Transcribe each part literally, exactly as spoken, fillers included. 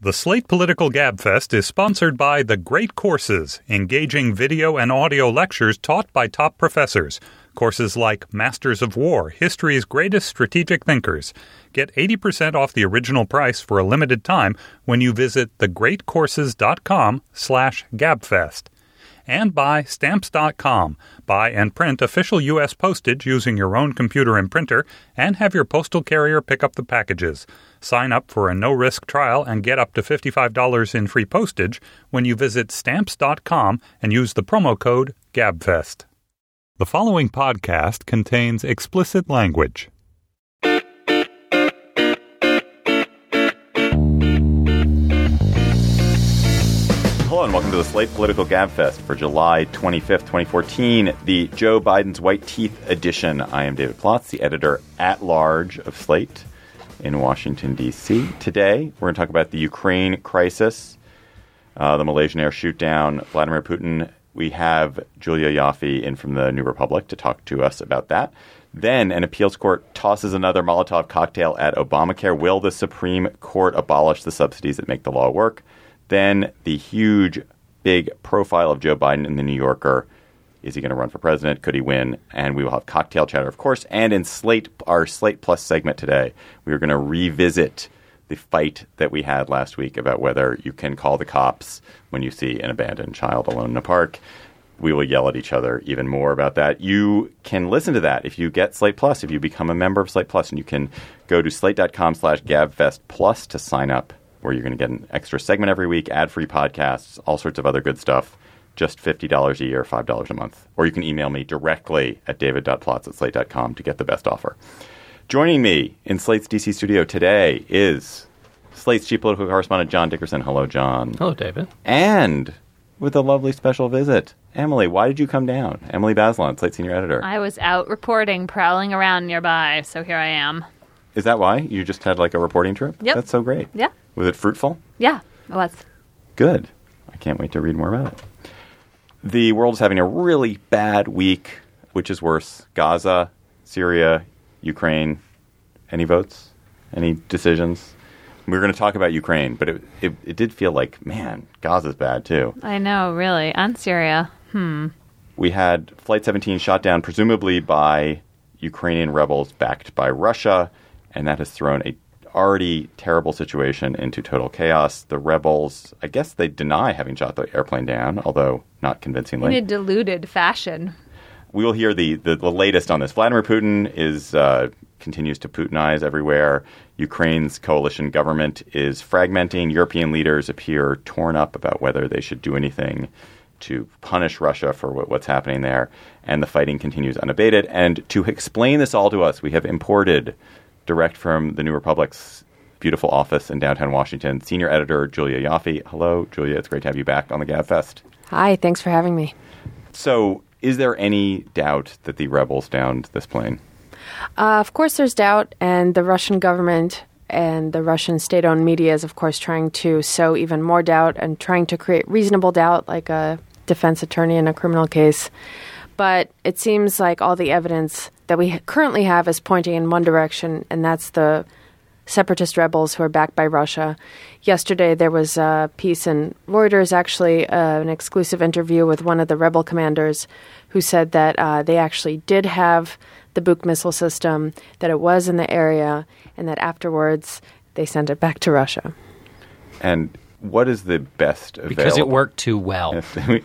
The Slate Political Gabfest is sponsored by The Great Courses, engaging video and audio lectures taught by top professors. Courses like Masters of War, History's Greatest Strategic Thinkers. Get eighty percent off the original price for a limited time when you visit thegreatcourses.com slash gabfest. And by Stamps dot com. Buy and print official U S postage using your own computer and printer, and have your postal carrier pick up the packages. Sign up for a no-risk trial and get up to fifty-five dollars in free postage when you visit Stamps dot com and use the promo code GABFEST. The following podcast contains explicit language. Hello and welcome to the Slate Political Gabfest for July twenty-fifth, twenty fourteen, the Joe Biden's White Teeth edition. I am David Plotz, the editor-at-large of Slate in Washington, D C Today, we're going to talk about the Ukraine crisis, uh, the Malaysian air shoot-down, Vladimir Putin. We have Julia Ioffe in from the New Republic to talk to us about that. Then an appeals court tosses another Molotov cocktail at Obamacare. Will the Supreme Court abolish the subsidies that make the law work? Then the huge, big profile of Joe Biden in the New Yorker. Is he going to run for president? Could he win? And we will have cocktail chatter, of course. And in Slate, our Slate Plus segment today, we are going to revisit the fight that we had last week about whether you can call the cops when you see an abandoned child alone in a park. We will yell at each other even more about that. You can listen to that if you get Slate Plus, if you become a member of Slate Plus. And you can go to slate.com slash gabfest plus to sign up, where you're going to get an extra segment every week, ad-free podcasts, all sorts of other good stuff. Just fifty dollars a year, five dollars a month. Or you can email me directly at david.plotz at slate dot com to get the best offer. Joining me in Slate's D C studio today is Slate's chief political correspondent, John Dickerson. Hello, John. Hello, David. And with a lovely special visit, Emily. Why did you come down? Emily Bazelon, Slate senior editor. I was out reporting, prowling around nearby, so here I am. Is that why? You just had like a reporting trip? Yep. That's so great. Yeah. Was it fruitful? Yeah, it was. Good. I can't wait to read more about it. The world is having a really bad week. Which is worse? Gaza, Syria, Ukraine? Any votes? Any decisions? We were going to talk about Ukraine, but it, it it did feel like, man, Gaza's bad too. I know, really. And Syria. Hmm. We had Flight seventeen shot down, presumably by Ukrainian rebels backed by Russia, and that has thrown a already terrible situation into total chaos. The rebels, I guess they deny having shot the airplane down, although not convincingly. In a diluted fashion. We will hear the, the, the latest on this. Vladimir Putin is uh, continues to Putinize everywhere. Ukraine's coalition government is fragmenting. European leaders appear torn up about whether they should do anything to punish Russia for what, what's happening there. And the fighting continues unabated. And to explain this all to us, we have imported direct from the New Republic's beautiful office in downtown Washington, senior editor Julia Ioffe. Hello, Julia. It's great to have you back on the Gabfest. Hi. Thanks for having me. So is there any doubt that the rebels downed this plane? Uh, of course, there's doubt. And the Russian government and the Russian state-owned media is, of course, trying to sow even more doubt and trying to create reasonable doubt, like a defense attorney in a criminal case. But it seems like all the evidence that we currently have is pointing in one direction, and that's the separatist rebels who are backed by Russia. Yesterday, there was a piece in Reuters, actually, uh, an exclusive interview with one of the rebel commanders who said that uh, they actually did have the Buk missile system, that it was in the area, and that afterwards they sent it back to Russia. And what is the best available? Because it worked too well.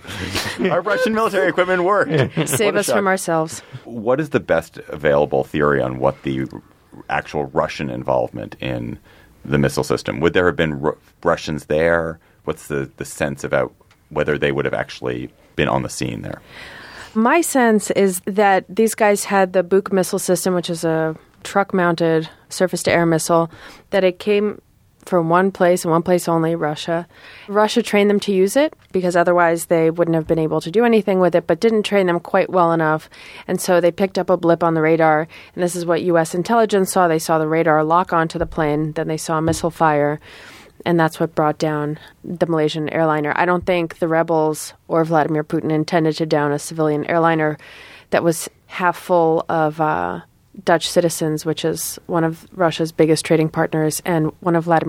Our Russian military equipment worked. Save us shock. from ourselves. What is the best available theory on what the actual Russian involvement in the missile system? Would there have been Ru- Russians there? What's the, the sense about whether they would have actually been on the scene there? My sense is that these guys had the Buk missile system, which is a truck-mounted surface-to-air missile, that it came from one place and one place only, Russia. Russia trained them to use it because otherwise they wouldn't have been able to do anything with it, but didn't train them quite well enough. And so they picked up a blip on the radar, and this is what U S intelligence saw. They saw the radar lock onto the plane, then they saw a missile fire, and that's what brought down the Malaysian airliner. I don't think the rebels or Vladimir Putin intended to down a civilian airliner that was half full of uh, Dutch citizens, which is one of Russia's biggest trading partners and one of Vladimir's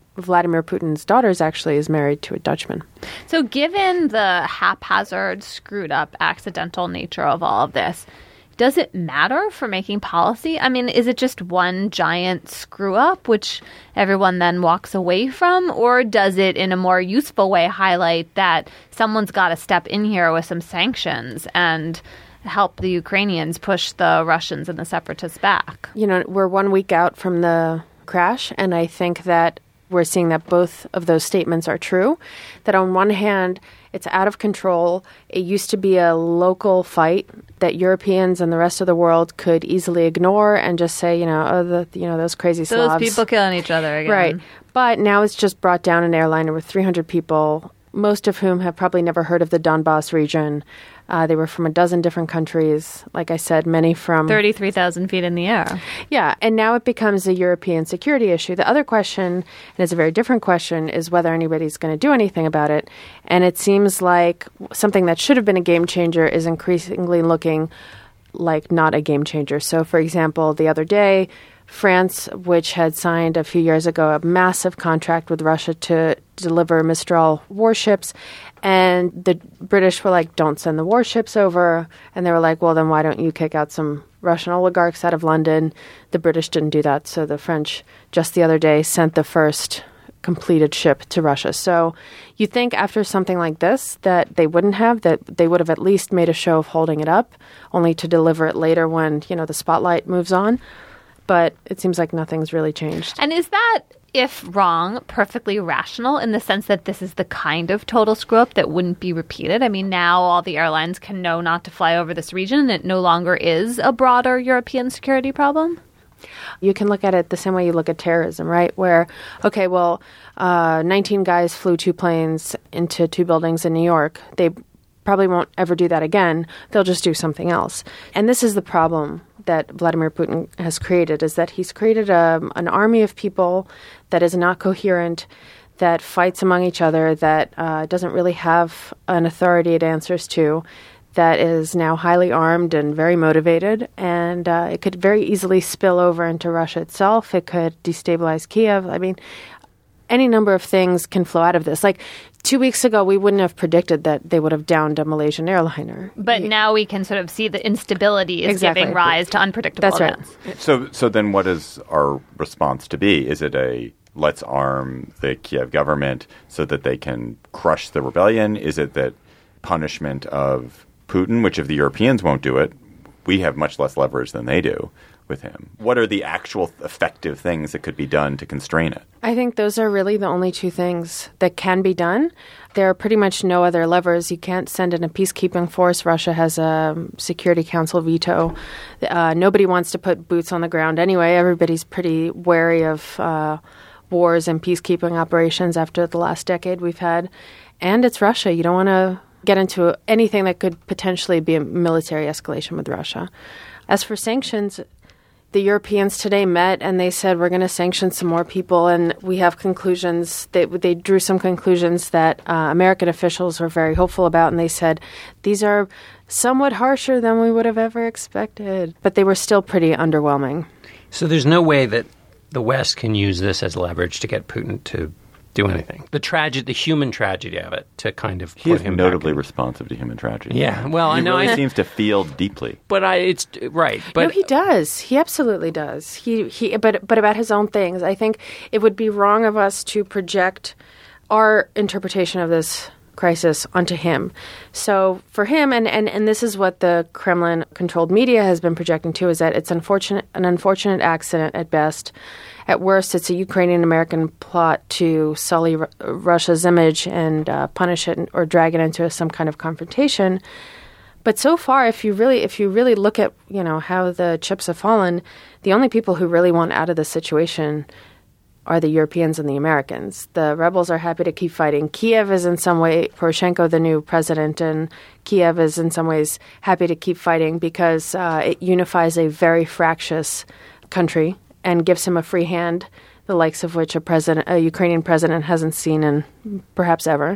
Vladimir Putin's daughter actually is married to a Dutchman. So given the haphazard, screwed up, accidental nature of all of this, does it matter for making policy? I mean, is it just one giant screw up, which everyone then walks away from? Or does it, in a more useful way, highlight that someone's got to step in here with some sanctions and help the Ukrainians push the Russians and the separatists back? You know, we're one week out from the crash, and I think that we're seeing that both of those statements are true. That on one hand, it's out of control. It used to be a local fight that Europeans and the rest of the world could easily ignore and just say, you know, oh, the, you know, those crazy Those Slavs. people killing each other again. Right. But now it's just brought down an airliner with three hundred people, most of whom have probably never heard of the Donbass region. Uh, they were from a dozen different countries. Like I said, many from... thirty-three thousand feet in the air. Yeah, and now it becomes a European security issue. The other question, and it's a very different question, is whether anybody's going to do anything about it. And it seems like something that should have been a game changer is increasingly looking like not a game changer. So, for example, the other day, France, which had signed a few years ago a massive contract with Russia to deliver Mistral warships, and the British were like, don't send the warships over. And they were like, well, then why don't you kick out some Russian oligarchs out of London? The British didn't do that. So the French, just the other day, sent the first completed ship to Russia. So you think after something like this that they wouldn't have, that they would have at least made a show of holding it up, only to deliver it later when, you know, the spotlight moves on. But it seems like nothing's really changed. And is that, if wrong, perfectly rational in the sense that this is the kind of total screw-up that wouldn't be repeated? I mean, now all the airlines can know not to fly over this region, and it no longer is a broader European security problem? You can look at it the same way you look at terrorism, right? Where, okay, well, uh, nineteen guys flew two planes into two buildings in New York. They probably won't ever do that again. They'll just do something else. And this is the problem that Vladimir Putin has created, is that he's created a, an army of people that is not coherent, that fights among each other, that uh, doesn't really have an authority it answers to, that is now highly armed and very motivated, and uh, it could very easily spill over into Russia itself. It could destabilize Kiev. I mean, any number of things can flow out of this. Like, two weeks ago, we wouldn't have predicted that they would have downed a Malaysian airliner. But now we can sort of see the instability is Exactly. giving rise to unpredictable That's right. events. So, so then what is our response to be? Is it a let's arm the Kiev government so that they can crush the rebellion? Is it that punishment of Putin, which if the Europeans won't do it, we have much less leverage than they do with him? What are the actual effective things that could be done to constrain it? I think those are really the only two things that can be done. There are pretty much no other levers. You can't send in a peacekeeping force. Russia has a Security Council veto. Uh, nobody wants to put boots on the ground anyway. Everybody's pretty wary of uh, wars and peacekeeping operations after the last decade we've had. And it's Russia. You don't want to get into anything that could potentially be a military escalation with Russia. As for sanctions, the Europeans today met and they said, we're going to sanction some more people. And we have conclusions. They, they drew some conclusions that uh, American officials were very hopeful about. And they said, these are somewhat harsher than we would have ever expected. But they were still pretty underwhelming. So there's no way that the West can use this as leverage to get Putin to do anything. The tragedy, the human tragedy of it, to kind of He put is him notably back in. responsive to human tragedy. Yeah, well, he I know. really I, seems to feel deeply. but I, it's right. But no, he does. He absolutely does. He he. But but about his own things, I think it would be wrong of us to project our interpretation of this crisis onto him. So for him, and, and, and this is what the Kremlin-controlled media has been projecting too, is that it's unfortunate, an unfortunate accident at best. At worst, it's a Ukrainian-American plot to sully R- Russia's image and uh, punish it or drag it into some kind of confrontation. But so far, if you really, if you really look at, you know, how the chips have fallen, the only people who really want out of this situation are the Europeans and the Americans. The rebels are happy to keep fighting. Kiev is in some way, Poroshenko, the new president, and Kiev is in some ways happy to keep fighting because uh, it unifies a very fractious country and gives him a free hand, the likes of which a president, a Ukrainian president hasn't seen in perhaps ever.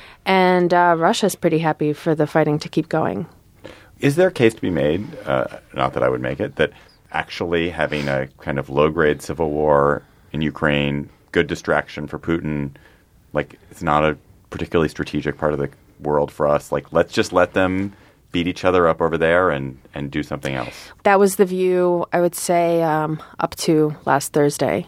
And uh, Russia's pretty happy for the fighting to keep going. Is there a case to be made, uh, not that I would make it, that actually having a kind of low-grade civil war in Ukraine, good distraction for Putin. Like, it's not a particularly strategic part of the world for us. Like, let's just let them beat each other up over there and, and do something else. That was the view, I would say, um, up to last Thursday.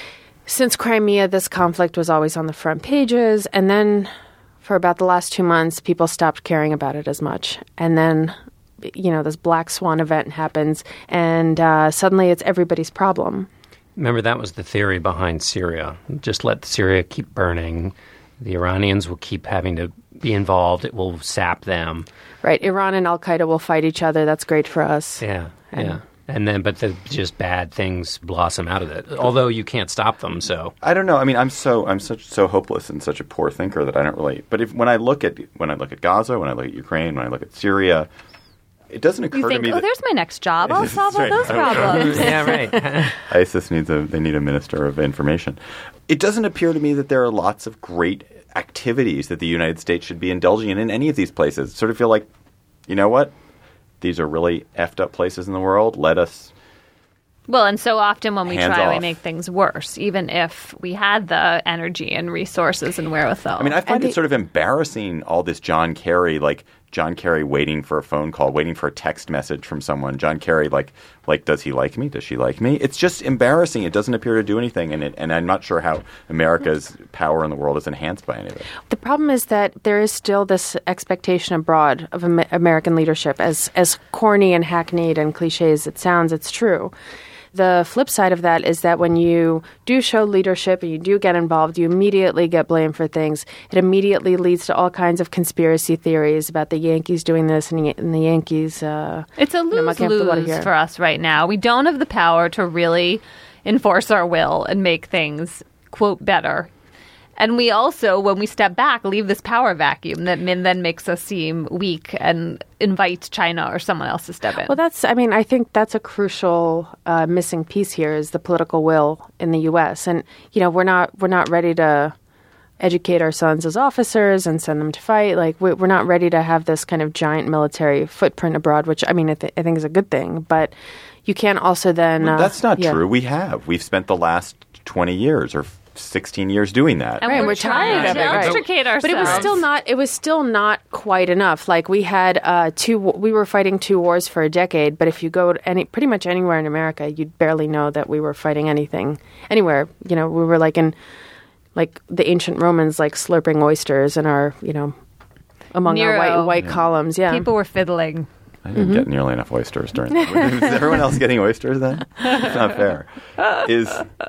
Since Crimea, this conflict was always on the front pages, and then for about the last two months, people stopped caring about it as much. And then, you know, this black swan event happens, and uh, suddenly it's everybody's problem. Remember, that was the theory behind Syria. Just let Syria keep burning. The Iranians will keep having to be involved. It will sap them. Right. Iran and al-Qaeda will fight each other. That's great for us. Yeah, and, yeah. And then, but the just bad things blossom out of it. Although you can't stop them, so I don't know. I mean, I'm so I'm such so hopeless and such a poor thinker that I don't really. But if when I look at when I look at Gaza, when I look at Ukraine, when I look at Syria, it doesn't occur You think, to me. oh, that, there's my next job. I'll solve all right. those problems. yeah, right. ISIS needs a they need a minister of information. It doesn't appear to me that there are lots of great activities that the United States should be indulging in in any of these places. Sort of feel like, you know what? These are really effed up places in the world. Let us. Well, and so often when we Hands try, off. we make things worse, even if we had the energy and resources and wherewithal. I mean, I find And it the- sort of embarrassing, all this John Kerry, like John Kerry waiting for a phone call, waiting for a text message from someone. John Kerry, like, like, does he like me? Does she like me? It's just embarrassing. It doesn't appear to do anything, and it, and I'm not sure how America's power in the world is enhanced by any of it. The problem is that there is still this expectation abroad of Am- American leadership. As as corny and hackneyed and cliche as it sounds, it's true. The flip side of that is that when you do show leadership and you do get involved, you immediately get blamed for things. It immediately leads to all kinds of conspiracy theories about the Yankees doing this and, and the Yankees. Uh, It's a you know, mucking up the water lose-lose here. for us right now. We don't have the power to really enforce our will and make things, quote, better. And we also, when we step back, leave this power vacuum that min- then makes us seem weak and invite China or someone else to step in. Well, that's, I mean, I think that's a crucial uh, missing piece here is the political will in the U S. And, you know, we're not, we're not ready to educate our sons as officers and send them to fight. Like, we- we're not ready to have this kind of giant military footprint abroad, which, I mean, I, th- I think is a good thing. But you can't also then... Well, uh, that's not yeah. true. We have. We've spent the last twenty years or sixteen years doing that. and Right, we're, we're trying tired of to it, right. extricate ourselves. But it was still not. It was still not quite enough. Like we had uh, two. We were fighting two wars for a decade. But if you go to any, pretty much anywhere in America, you'd barely know that we were fighting anything anywhere. You know, we were like in, like the ancient Romans, like slurping oysters in our, you know, among Nero. our white white columns. Yeah. People were fiddling. I didn't get nearly enough oysters during that. Is everyone else getting oysters then? It's not fair. Is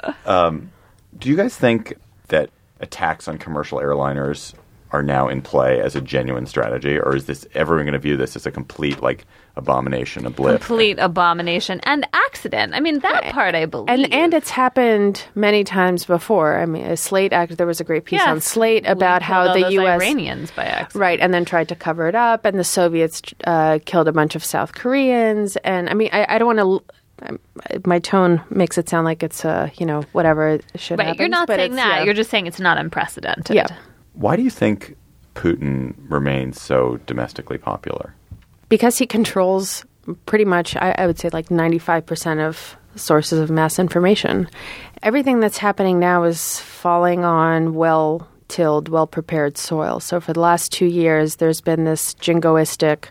um, do you guys think that attacks on commercial airliners are now in play as a genuine strategy, or is this everyone going to view this as a complete like abomination, a blip? Complete abomination and accident. I mean, that part I believe. And and it's happened many times before. I mean, a Slate act. There was a great piece Yes. on Slate about We how killed all the those U S Iranians by accident. right, and then tried to cover it up, and the Soviets uh, killed a bunch of South Koreans. And I mean, I, I don't want to. My tone makes it sound like it's uh, you know whatever should Right, happen. you're not but saying it's- that. yeah. You're just saying it's not unprecedented. Yeah. Why do you think Putin remains so domestically popular? Because he controls pretty much, I, I would say, like ninety-five percent of sources of mass information. Everything that's happening now is falling on well-tilled, well-prepared soil. So for the last two years, there's been this jingoistic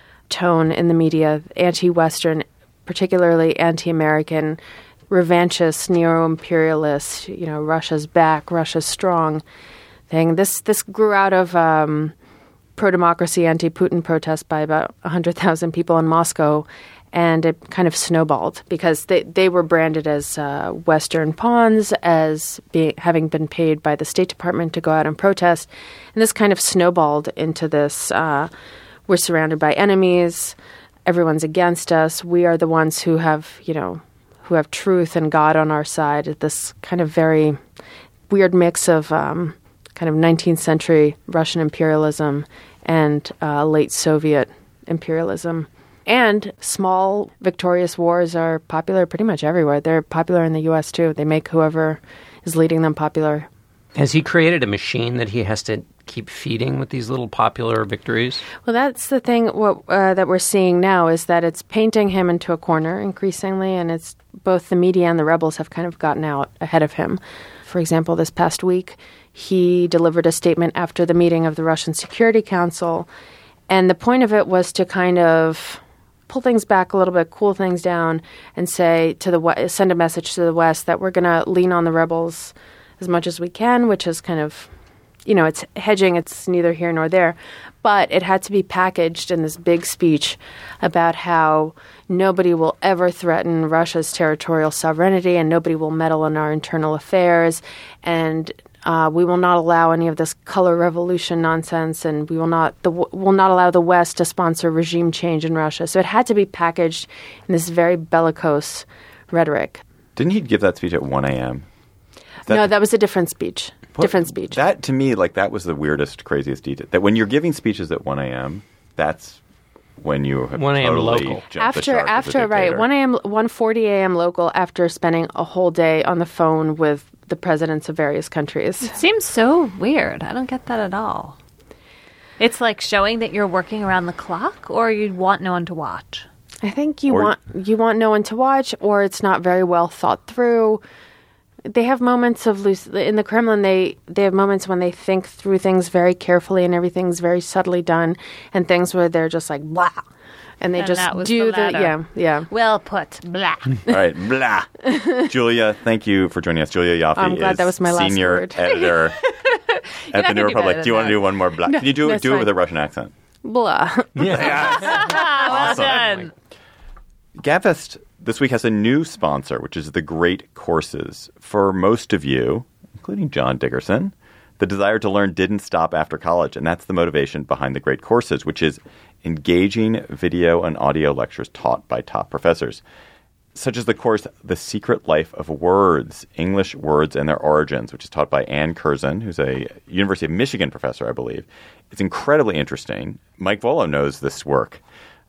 tone in the media, anti-Western, particularly anti-American, revanchist, neo-imperialist, you know, Russia's back, Russia's strong thing. This, this grew out of... Um, pro-democracy, anti-Putin protests by about one hundred thousand people in Moscow, and it kind of snowballed because they, they were branded as uh, Western pawns, as being, having been paid by the State Department to go out and protest. And this kind of snowballed into this, uh, we're surrounded by enemies, everyone's against us, we are the ones who have, you know, who have truth and God on our side. This kind of very weird mix of... Um, kind of nineteenth century Russian imperialism and uh, late Soviet imperialism. And small victorious wars are popular pretty much everywhere. They're popular in the U S too. They make whoever is leading them popular. Has he created a machine that he has to keep feeding with these little popular victories? Well, that's the thing what, uh, that we're seeing now is that it's painting him into a corner increasingly, and it's both the media and the rebels have kind of gotten out ahead of him. For example, this past week, he delivered a statement after the meeting of the Russian Security Council. And the point of it was to kind of pull things back a little bit, cool things down, and say to the send a message to the West that we're going to lean on the rebels as much as we can, which is kind of, you know, it's hedging. It's neither here nor there. But it had to be packaged in this big speech about how nobody will ever threaten Russia's territorial sovereignty and nobody will meddle in our internal affairs. And uh, we will not allow any of this color revolution nonsense, and we will not the, will not allow the West to sponsor regime change in Russia. So it had to be packaged in this very bellicose rhetoric. Didn't he give that speech at one a.m.? That, no, that was a different speech. what, different speech. That, to me, like, that was the weirdest, craziest detail. That when you're giving speeches at one a.m., that's when you have one a.m. totally local. jumped the After, shark as a after right, dictator. one a.m., one forty a.m. local after spending a whole day on the phone with the presidents of various countries. It seems so weird. I don't get that at all. It's like showing that you're working around the clock, or you want no one to watch. I think you Or- want you want no one to watch, or it's not very well thought through. They have moments of loose in the Kremlin. They they have moments when they think through things very carefully, and everything's very subtly done, and things where they're just like blah, and they And just that was do the the, latter. yeah yeah. Well put. Blah. All right, blah. Julia, thank you for joining us. Julia Yaffe I'm glad is that was my last senior word. editor at I the New can do Republic. better Do you than want to that. do one more blah? Can you do, that's do it fine. with a Russian accent? Blah. Well done. GabFest this week has a new sponsor, which is the Great Courses. For most of you, including John Dickerson, the desire to learn didn't stop after college, and that's the motivation behind the Great Courses, which is engaging video and audio lectures taught by top professors, such as the course The Secret Life of Words, English Words and Their Origins, which is taught by Ann Curzon, who's a University of Michigan professor, I believe. It's incredibly interesting. Mike Volo knows this work.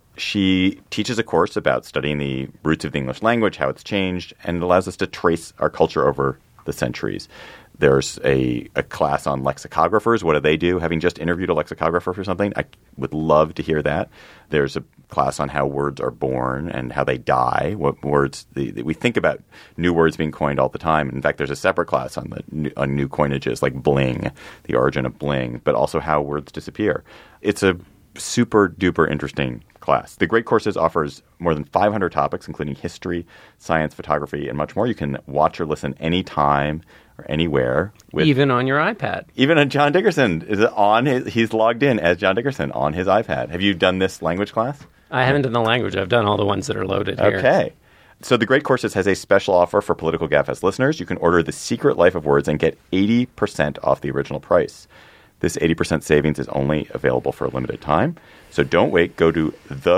She teaches a course about studying the roots of the English language, how it's changed, and it allows us to trace our culture over the centuries. There's a, a class on lexicographers. What do they do? Having just interviewed a lexicographer for something, I would love to hear that. There's a class on how words are born and how they die. What words the, the, we think about new words being coined all the time. In fact, there's a separate class on the new, on new coinages like bling, the origin of bling, but also how words disappear. It's a super duper interesting class. The Great Courses offers more than five hundred topics, including history, science, photography, and much more. You can watch or listen anytime or anywhere. With, Even on your iPad. even on John Dickerson is on his, he's logged in as John Dickerson on his iPad. Have you done this language class? I haven't done the language. I've done all the ones that are loaded here. Okay. So the Great Courses has a special offer for Political GabFest listeners. You can order The Secret Life of Words and get eighty percent off the original price. This eighty percent savings is only available for a limited time. So don't wait. Go to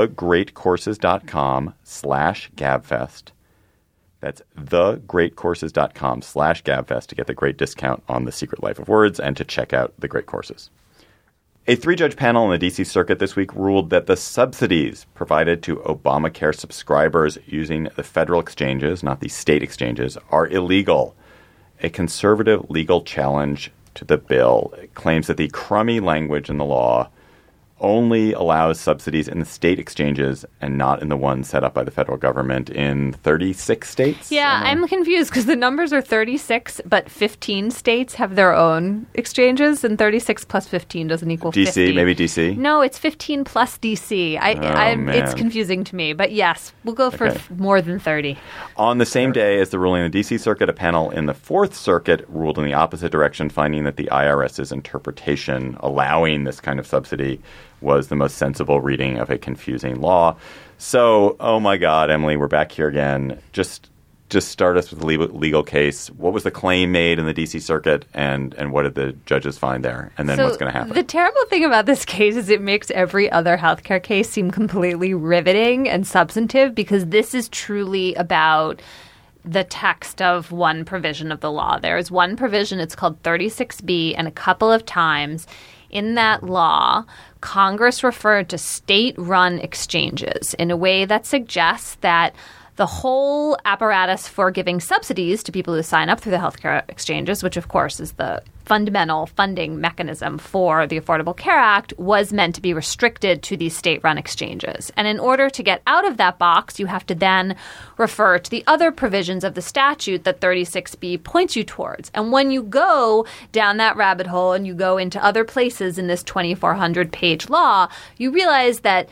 thegreatcourses.com slash GabFest. That's thegreatcourses.com slash GabFest to get the great discount on The Secret Life of Words and to check out the Great Courses. A three-judge panel in the D C Circuit this week ruled that the subsidies provided to Obamacare subscribers using the federal exchanges, not the state exchanges, are illegal. A conservative legal challenge to the bill claims that the crummy language in the law only allows subsidies in the state exchanges and not in the ones set up by the federal government in thirty-six states. Yeah, Am I- I'm confused because the numbers are thirty-six, but fifteen states have their own exchanges, and thirty-six plus fifteen doesn't equal D C, fifty. maybe D C? No, it's fifteen plus D C. I, I, man. it's confusing to me, but yes, we'll go for Okay. f- more than thirty. On the same day as the ruling in the D C Circuit, a panel in the Fourth Circuit ruled in the opposite direction, finding that the IRS's interpretation allowing this kind of subsidy was the most sensible reading of a confusing law. So, oh my God, Emily, we're back here again. Just just start us with the legal, legal case. What was the claim made in the D C Circuit, and, and what did the judges find there? And then So what's going to happen? The terrible thing about this case is it makes every other healthcare case seem completely riveting and substantive, because this is truly about the text of one provision of the law. There is one provision, it's called thirty-six B, and a couple of times in that law, Congress referred to state-run exchanges in a way that suggests that the whole apparatus for giving subsidies to people who sign up through the healthcare exchanges, which of course is the fundamental funding mechanism for the Affordable Care Act, was meant to be restricted to these state-run exchanges. And in order to get out of that box, you have to then refer to the other provisions of the statute that thirty-six B points you towards. And when you go down that rabbit hole and you go into other places in this twenty-four hundred page law, you realize that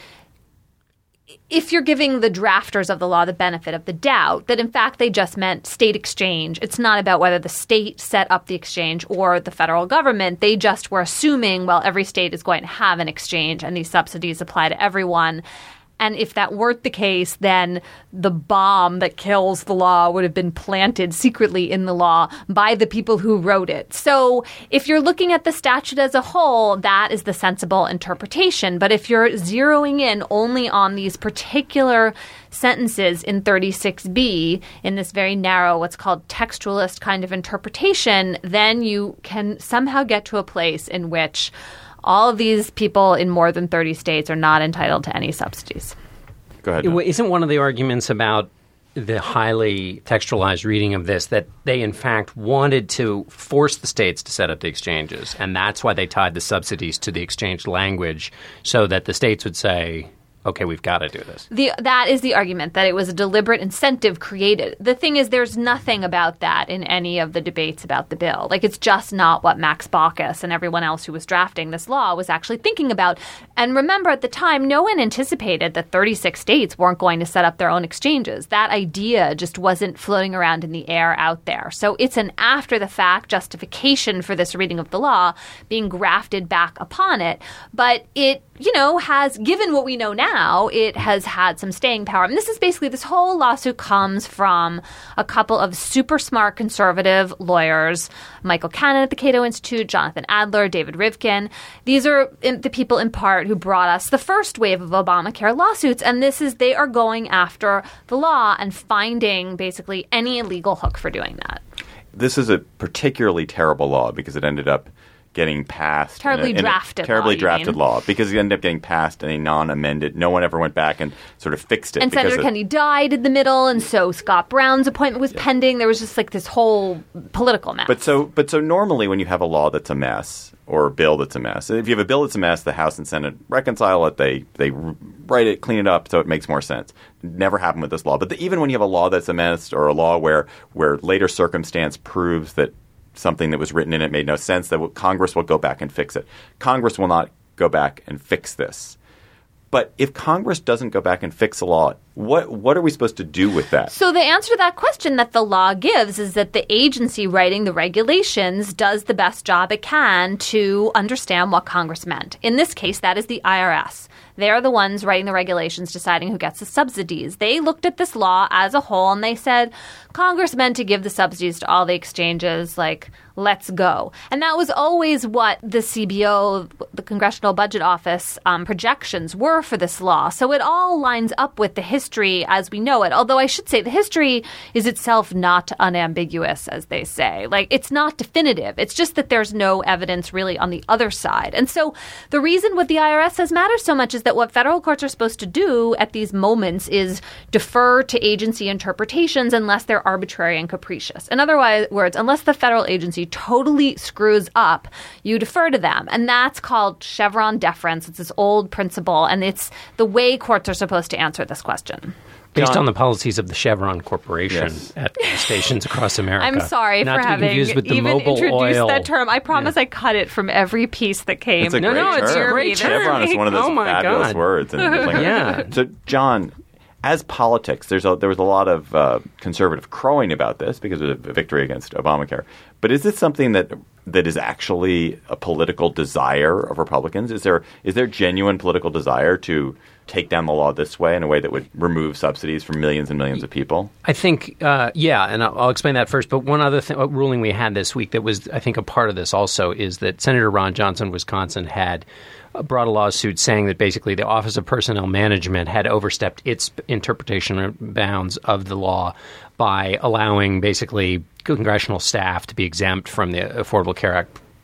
if you're giving the drafters of the law the benefit of the doubt, that in fact they just meant state exchange. It's not about whether the state set up the exchange or the federal government. They just were assuming, well, every state is going to have an exchange and these subsidies apply to everyone. And if that weren't the case, then the bomb that kills the law would have been planted secretly in the law by the people who wrote it. So if you're looking at the statute as a whole, that is the sensible interpretation. But if you're zeroing in only on these particular sentences in thirty-six B, in this very narrow, what's called textualist kind of interpretation, then you can somehow get to a place in which all of these people in more than thirty states are not entitled to any subsidies. Go ahead. John. Isn't one of the arguments about the highly textualized reading of this that they, in fact, wanted to force the states to set up the exchanges, and that's why they tied the subsidies to the exchange language so that the states would say, okay, we've got to do this. The, that is the argument, that it was a deliberate incentive created. The thing is, there's nothing about that in any of the debates about the bill. Like, it's just not what Max Baucus and everyone else who was drafting this law was actually thinking about. And remember, at the time, no one anticipated that thirty-six states weren't going to set up their own exchanges. That idea just wasn't floating around in the air out there. So it's an after-the-fact justification for this reading of the law being grafted back upon it. But it you know, has, given what we know now, it has had some staying power. And this is basically, this whole lawsuit comes from a couple of super smart conservative lawyers, Michael Cannon at the Cato Institute, Jonathan Adler, David Rivkin. These are in, the people in part who brought us the first wave of Obamacare lawsuits. And this is, they are going after the law and finding basically any illegal hook for doing that. This is a particularly terrible law because it ended up getting passed. Terribly in a, in drafted a terribly law, drafted mean. law because it ended up getting passed in a non-amended. No one ever went back and sort of fixed it. And Senator it, Kennedy died in the middle, and so Scott Brown's appointment was yeah. pending. There was just like this whole political mess. But so, but so normally when you have a law that's a mess or a bill that's a mess, if you have a bill that's a mess, the House and Senate reconcile it. They they write it, clean it up, so it makes more sense. Never happened with this law. But the, even when you have a law that's a mess or a law where where later circumstance proves that something that was written in it made no sense, that Congress will go back and fix it. Congress will not go back and fix this. But if Congress doesn't go back and fix a law, what what are we supposed to do with that? So the answer to that question that the law gives is that the agency writing the regulations does the best job it can to understand what Congress meant. In this case, that is the I R S. They are the ones writing the regulations, deciding who gets the subsidies. They looked at this law as a whole and they said, Congress meant to give the subsidies to all the exchanges, like, let's go. And that was always what the C B O, the Congressional Budget Office, um, projections were for this law. So it all lines up with the history as we know it. Although I should say the history is itself not unambiguous, as they say. Like, it's not definitive. It's just that there's no evidence really on the other side. And so the reason what the I R S says matters so much is that what federal courts are supposed to do at these moments is defer to agency interpretations unless they're arbitrary and capricious. In other words, unless the federal agency totally screws up, you defer to them. And that's called Chevron deference. It's this old principle, and it's the way courts are supposed to answer this question. Based John, on the policies of the Chevron Corporation yes. at stations across America. I'm sorry Not for to having confused with the even mobile introduced oil. that term. I promise Yeah. I cut it from every piece that came. It's a No, great no, it's a term. great term. Chevron is one of those Oh my fabulous God. words. And it's like, Yeah. So, John, as politics, there's a, there was a lot of uh, conservative crowing about this because of a victory against Obamacare. But is this something that that is actually a political desire of Republicans? Is there is there genuine political desire to take down the law this way in a way that would remove subsidies from millions and millions of people? I think, uh, yeah, and I'll, I'll explain that first. But one other th- ruling we had this week that was, I think, a part of this also is that Senator Ron Johnson, Wisconsin, had brought a lawsuit saying that basically the Office of Personnel Management had overstepped its interpretation bounds of the law by allowing basically congressional staff to be exempt from the Affordable Care Act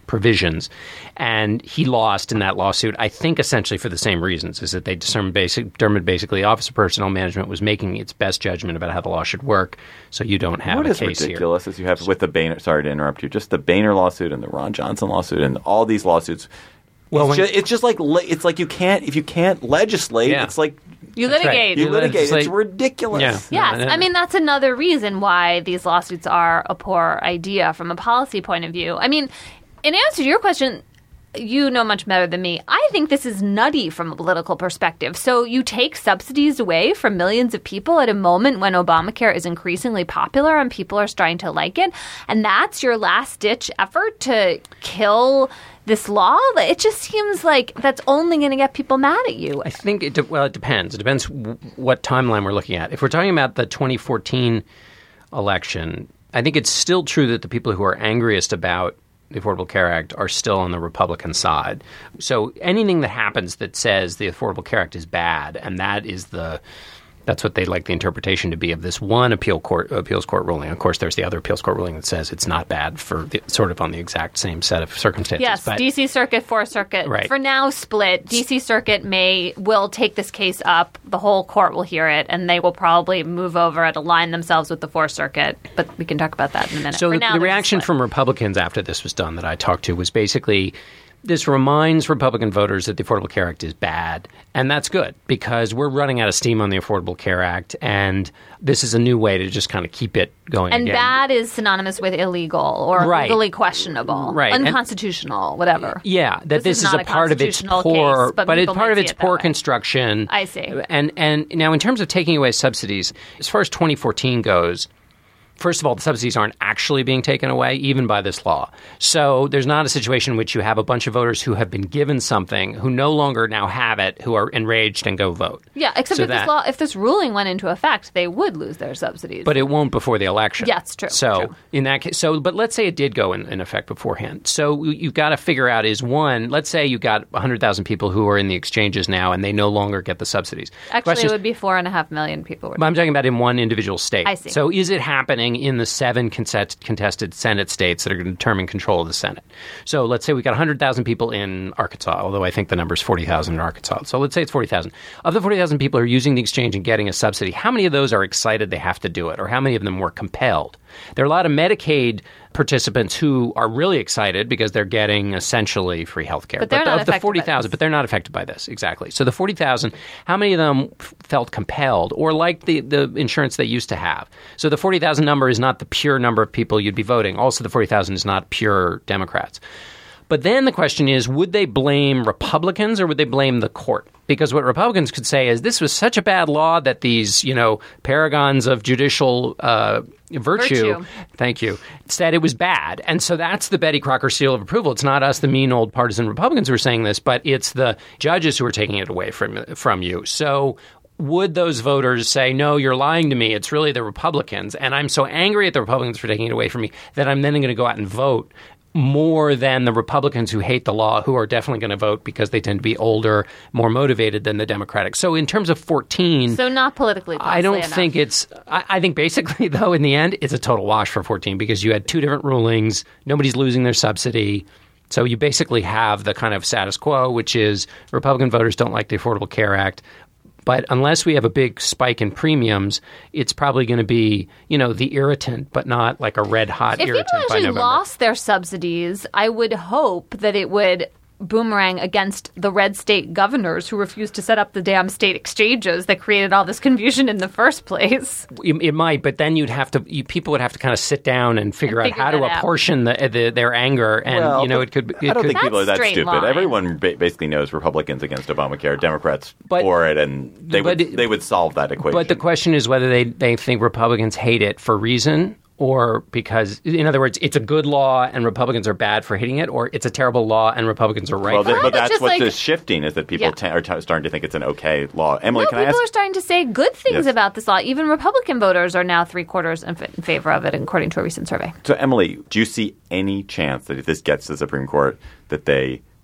provisions. And he lost in that lawsuit, I think essentially for the same reasons, is that they determined, basic, determined basically the Office of Personnel Management was making its best judgment about how the law should work, so you don't have what a is case ridiculous here. is you have with the Boehner, sorry to interrupt you, just the Boehner lawsuit and the Ron Johnson lawsuit and all these lawsuits. Well, it's, when, just, it's just like it's like you can't if you can't legislate. Yeah. It's like You That's right. litigate. you You litigate. legislate. It's ridiculous. Yeah. Yes, No, no, no. I mean, that's another reason why these lawsuits are a poor idea from a policy point of view. I mean, in answer to your question, you know much better than me. I think this is nutty from a political perspective. So you take subsidies away from millions of people at a moment when Obamacare is increasingly popular and people are starting to like it, and that's your last-ditch effort to kill this law? It just seems like that's only going to get people mad at you. I think it de- well, it depends. It depends w- what timeline we're looking at. If we're talking about the twenty fourteen election, I think it's still true that the people who are angriest about the Affordable Care Act are still on the Republican side. So anything that happens that says the Affordable Care Act is bad, and that is the that's what they like the interpretation to be of this one appeal court appeals court ruling. Of course, there's the other appeals court ruling that says it's not bad for the, sort of on the exact same set of circumstances. Yes, but, D C Circuit, fourth Circuit, Right. for now split. D C Circuit may will take this case up. The whole court will hear it, and they will probably move over and align themselves with the fourth Circuit. But we can talk about that in a minute. So for the, now, the there's a reaction split. from Republicans after this was done that I talked to was basically this reminds Republican voters that the Affordable Care Act is bad. And that's good because we're running out of steam on the Affordable Care Act. And this is a new way to just kind of keep it going And again. bad is synonymous with illegal or Right. legally questionable, Right. And- unconstitutional, whatever. Yeah, that This this, is is, not a a part of its constitutional poor, case, but it's people part might of see its it that poor way. construction. I see. And and now in terms of taking away subsidies, as far as twenty fourteen goes, first of all, the subsidies aren't actually being taken away, even by this law. So there's not a situation in which you have a bunch of voters who have been given something, who no longer now have it, who are enraged and go vote. Yeah, except So if that- this law, if this ruling went into effect, they would lose their subsidies. But it won't before the election. Yeah, it's true, So true. in that case, so but let's say it did go in, in effect beforehand. So you've got to figure out is one. Let's say you got one hundred thousand people who are in the exchanges now, and they no longer get the subsidies. Actually, Question it is- would be four and a half million people. Were But I'm talking about in one individual state. I see. So is it happening in the seven contest- contested Senate states that are going to determine control of the Senate? So let's say we got one hundred thousand people in Arkansas, although I think the number is forty thousand in Arkansas. So let's say it's forty thousand. Of the forty thousand people who are using the exchange and getting a subsidy, how many of those are excited they have to do it? Or how many of them were compelled? There are a lot of Medicaid participants who are really excited because they're getting essentially free health care. But they're not of the affected by forty thousand, this. but they're not affected by this. Exactly. So the forty thousand, how many of them f- felt compelled or liked the, the insurance they used to have? So the forty thousand number is not the pure number of people you'd be voting. Also, the forty thousand is not pure Democrats. But then the question is, would they blame Republicans or would they blame the court? Because what Republicans could say is this was such a bad law that these, you know, paragons of judicial uh, virtue, Virtue. thank you, said it was bad. And so that's the Betty Crocker seal of approval. It's not us, the mean old partisan Republicans, who are saying this, but it's the judges who are taking it away from from you. So would those voters say, no, you're lying to me, it's really the Republicans, and I'm so angry at the Republicans for taking it away from me that I'm then going to go out and vote more than the Republicans who hate the law, who are definitely going to vote because they tend to be older, more motivated than the Democratic. So in terms of fourteen, so not politically. I don't enough. think it's I, I think basically, though, in the end, it's a total wash for fourteen because you had two different rulings. Nobody's losing their subsidy. So you basically have the kind of status quo, which is Republican voters don't like the Affordable Care Act. But unless we have a big spike in premiums, it's probably going to be, you know, the irritant, but not like a red hot If irritant people by actually November. lost their subsidies, I would hope that it would boomerang against the red state governors who refused to set up the damn state exchanges that created all this confusion in the first place. It, it might, but then you'd have to. You, people would have to kind of sit down and figure And out figure how to that out. apportion the, the, their anger, and Well, you know, but it could. It I don't could, think people are that That's straight stupid. line. Everyone ba- basically knows Republicans against Obamacare, Democrats But- for it, and they would but- they would solve that equation. But the question is whether they, they think Republicans hate it for reason or because, in other words, it's a good law and Republicans are bad for hitting it, or it's a terrible law and Republicans are right. well, for th- it. but it's that's just what like- the shifting is that people Yeah. ta- are t- starting to think it's an okay law. Emily, No, can people I ask? are starting to say good things Yes. about this law. Even Republican voters are now three quarters in, f- in favor of it, according to a recent survey. So, Emily, do you see any chance that if this gets to the Supreme Court, that they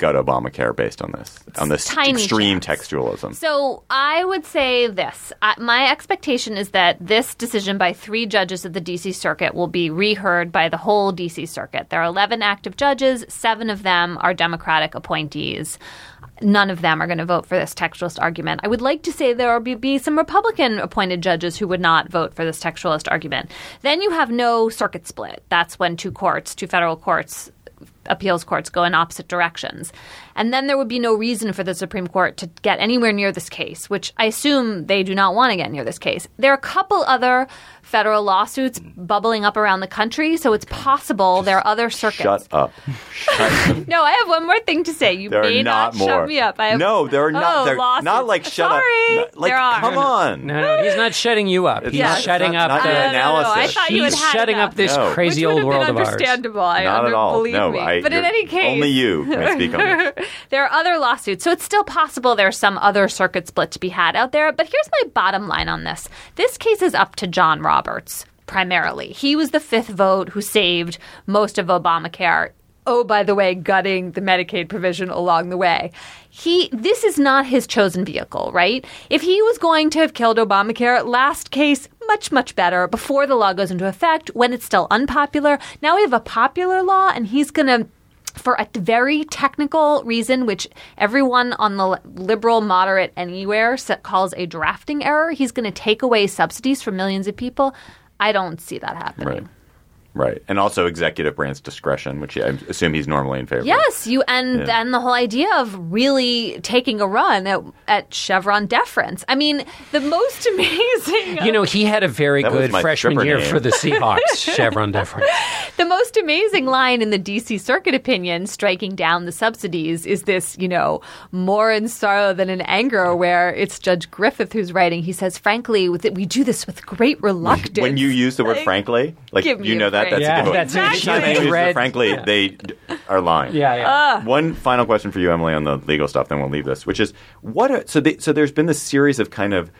gut Obamacare based on this, on this Tiny extreme chance. textualism. So I would say this. Uh, my expectation is that this decision by three judges of the D C Circuit will be reheard by the whole D C Circuit. There are eleven active judges. Seven of them are Democratic appointees. None of them are going to vote for this textualist argument. I would like to say there will be some Republican-appointed judges who would not vote for this textualist argument. Then you have no circuit split. That's when two courts, two federal courts, appeals courts go in opposite directions. And then there would be no reason for the Supreme Court to get anywhere near this case, which I assume they do not want to get near this case. There are a couple other federal lawsuits bubbling up around the country, so it's possible there are other circuits. Shut up. Shut No, I have one more thing to say. You There may are not more. shut me up. I have, No, there are not. Oh, They're lawsuits. not like shut Sorry. up. Like, there are. come on. No, no, he's not shutting you up. It's He's not- shutting it's not- up not the an analysis. I thought you had He's had shutting enough. up this No. crazy Which would old have world been of ours. understandable. I Not under, at all. Believe No, me. I- but in you're- any case, only you can speak on this. there are other lawsuits, so it's still possible there's some other circuit split to be had out there. But here's my bottom line on this: this case is up to John Roberts primarily. He was the fifth vote who saved most of Obamacare. Oh, by the way, gutting the Medicaid provision along the way. He, this is not his chosen vehicle, right? If he was going to have killed Obamacare, last case, much, much better before the law goes into effect, when it's still unpopular. Now we have a popular law, and he's going to, for a very technical reason, which everyone on the liberal moderate anywhere calls a drafting error, he's going to take away subsidies from millions of people. I don't see that happening. Right. Right. And also executive branch discretion, which I assume he's normally in favor of. Yes, you and Yeah. then the whole idea of really taking a run at, at Chevron deference. I mean, the most amazing You know, he had a very That was good my freshman stripper year name. for the Seahawks, Chevron deference. the most amazing line in the D C Circuit opinion striking down the subsidies is this, you know, more in sorrow than in anger, where it's Judge Griffith who's writing. He says, frankly, with it, we do this with great reluctance. When you use the word Like, frankly, like give me you a know that, break. that's Yeah, a good that's one. a Anytime huge you use the red- frankly, yeah. they d- are lying. Yeah, yeah. One final question for you, Emily, on the legal stuff, then we'll leave this, which is what? Are, so, they, so there's been this series of kind of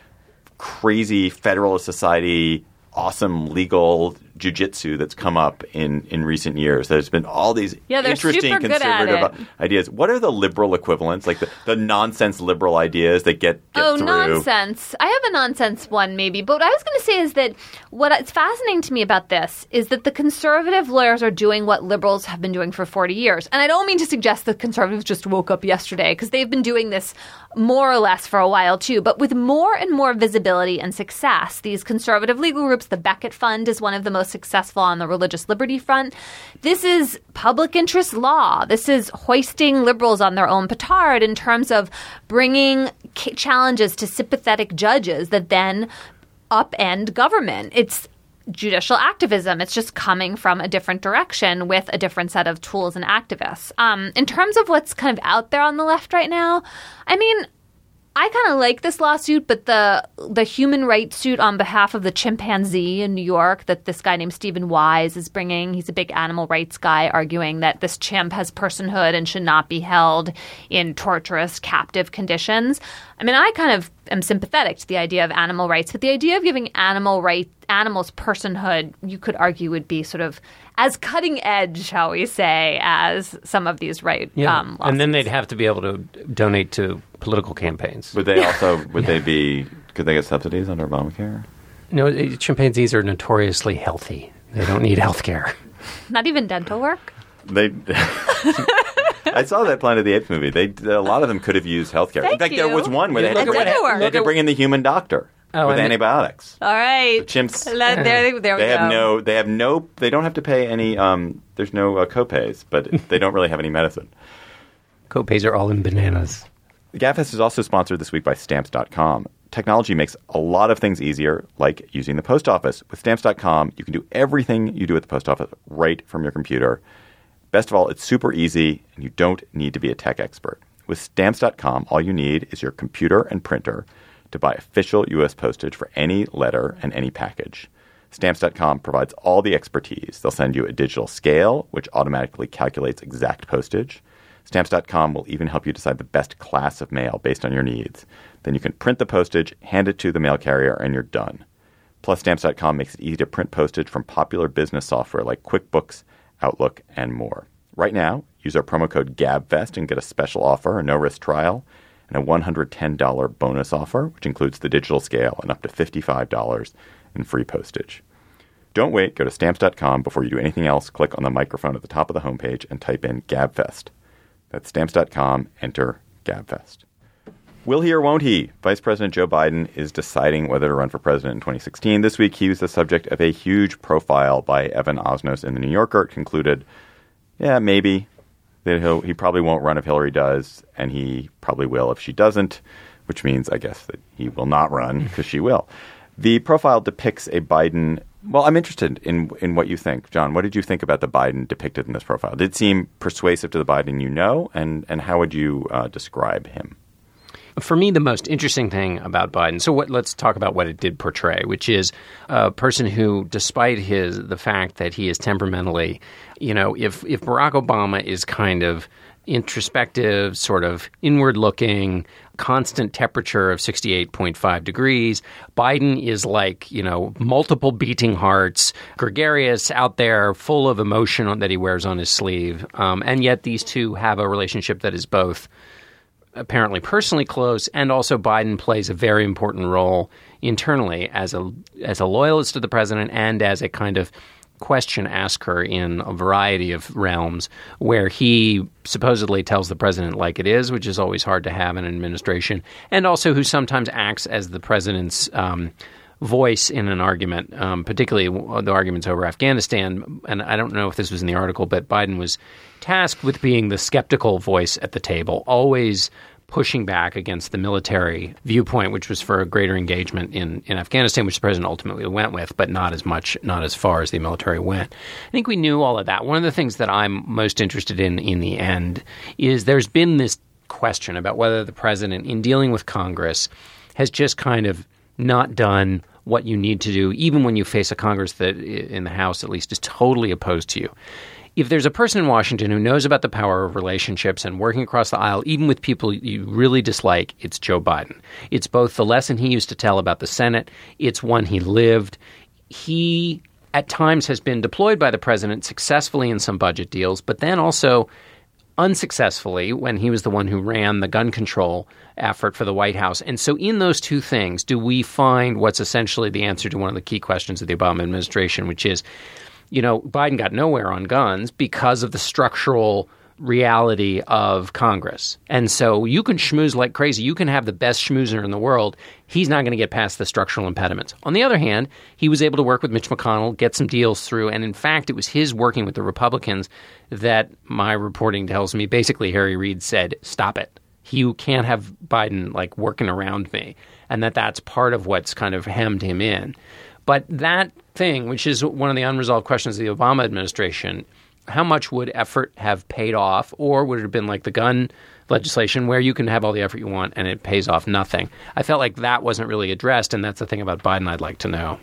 crazy Federalist Society, awesome legal jujitsu that's come up in, in recent years. There's been all these Yeah, they're interesting super good at conservative it. ideas. What are the liberal equivalents, like the, the nonsense liberal ideas that get, get Oh, through? nonsense. I have a nonsense one, maybe. But what I was going to say is that what's fascinating to me about this is that the conservative lawyers are doing what liberals have been doing for forty years. And I don't mean to suggest that conservatives just woke up yesterday, because they've been doing this more or less for a while, too. But with more and more visibility and success, these conservative legal groups, the Beckett Fund is one of the most successful on the religious liberty front. This is public interest law. This is hoisting liberals on their own petard in terms of bringing ca- challenges to sympathetic judges that then upend government. It's judicial activism. It's just coming from a different direction with a different set of tools and activists. Um, in terms of what's kind of out there on the left right now, I mean, I kind of like this lawsuit, but the the human rights suit on behalf of the chimpanzee in New York that this guy named Stephen Wise is bringing, he's a big animal rights guy, arguing that this chimp has personhood and should not be held in torturous, captive conditions. I mean, I kind of am sympathetic to the idea of animal rights, but the idea of giving animal right, animals personhood, you could argue would be sort of as cutting edge, shall we say, as some of these right Yeah. um, and then lawsuits. they'd have to be able to donate to political campaigns. Would they also, would they be, could they get subsidies under Obamacare? No, uh, chimpanzees are notoriously healthy. They don't need health care. Not even dental work? They. I saw that Planet of the Apes movie. They a lot of them could have used healthcare. In Thank fact, there you. was one where they had Look to, at what- dental work. they had to bring in the human doctor Oh, with and- antibiotics. All right. Chimps. Let- there, there we They go. have no. They have no. They don't have to pay any. Um, there's no uh, copays, but they don't really have any medicine. Copays are all in bananas. The GabFest is also sponsored this week by Stamps dot com. Technology makes a lot of things easier, like using the post office. With Stamps dot com, you can do everything you do at the post office right from your computer. Best of all, it's super easy, and you don't need to be a tech expert. With Stamps dot com, all you need is your computer and printer to buy official U S postage for any letter and any package. Stamps dot com provides all the expertise. They'll send you a digital scale, which automatically calculates exact postage. Stamps dot com will even help you decide the best class of mail based on your needs. Then you can print the postage, hand it to the mail carrier, and you're done. Plus, Stamps dot com makes it easy to print postage from popular business software like QuickBooks, Outlook, and more. Right now, use our promo code GABFEST and get a special offer, a no-risk trial, and a one hundred ten dollars bonus offer, which includes the digital scale and up to fifty-five dollars in free postage. Don't wait. Go to Stamps dot com before you do anything else. Click on the microphone at the top of the homepage and type in GABFEST. That's Stamps dot com. Enter GABFEST. Will he or won't he? Vice President Joe Biden is deciding whether to run for president in twenty sixteen. This week, he was the subject of a huge profile by Evan Osnos in The New Yorker. It concluded, yeah, maybe. That he'll, he probably won't run if Hillary does, and he probably will if she doesn't, which means, I guess, that he will not run because she will. The profile depicts a Biden. Well, I'm interested in in what you think. John, what did you think about the Biden depicted in this profile? Did it seem persuasive to the Biden you know, and, and how would you uh, describe him? For me, the most interesting thing about Biden, so what, let's talk about what it did portray, which is a person who, despite his the fact that he is temperamentally, you know, if, if Barack Obama is kind of introspective, sort of inward-looking, constant temperature of sixty-eight point five degrees, Biden is like, you know, multiple beating hearts, gregarious, out there, full of emotion that he wears on his sleeve. Um, and yet these two have a relationship that is both apparently personally close, and also Biden plays a very important role internally as a as a loyalist to the president and as a kind of question asker in a variety of realms where he supposedly tells the president like it is, which is always hard to have in an administration, and also who sometimes acts as the president's um, voice in an argument, um, particularly the arguments over Afghanistan. And I don't know if this was in the article, but Biden was tasked with being the skeptical voice at the table, always pushing back against the military viewpoint, which was for a greater engagement in, in Afghanistan, which the president ultimately went with, but not as much, not as far as the military went. I think we knew all of that. One of the things that I'm most interested in in the end is there's been this question about whether the president, in dealing with Congress, has just kind of not done what you need to do, even when you face a Congress that, in the House at least, is totally opposed to you. If there's a person in Washington who knows about the power of relationships and working across the aisle, even with people you really dislike, it's Joe Biden. It's both the lesson he used to tell about the Senate. It's one he lived. He, at times, has been deployed by the president successfully in some budget deals, but then also unsuccessfully when he was the one who ran the gun control effort for the White House. And so in those two things, do we find what's essentially the answer to one of the key questions of the Obama administration, which is, you know, Biden got nowhere on guns because of the structural reality of Congress. And so you can schmooze like crazy. You can have the best schmoozer in the world. He's not going to get past the structural impediments. On the other hand, he was able to work with Mitch McConnell, get some deals through. And in fact, it was his working with the Republicans that my reporting tells me basically Harry Reid said, stop it. You can't have Biden like working around me. And that that's part of what's kind of hemmed him in. But that thing, which is one of the unresolved questions of the Obama administration, how much would effort have paid off, or would it have been like the gun legislation where you can have all the effort you want and it pays off nothing? I felt like that wasn't really addressed, and that's the thing about Biden I'd like to know.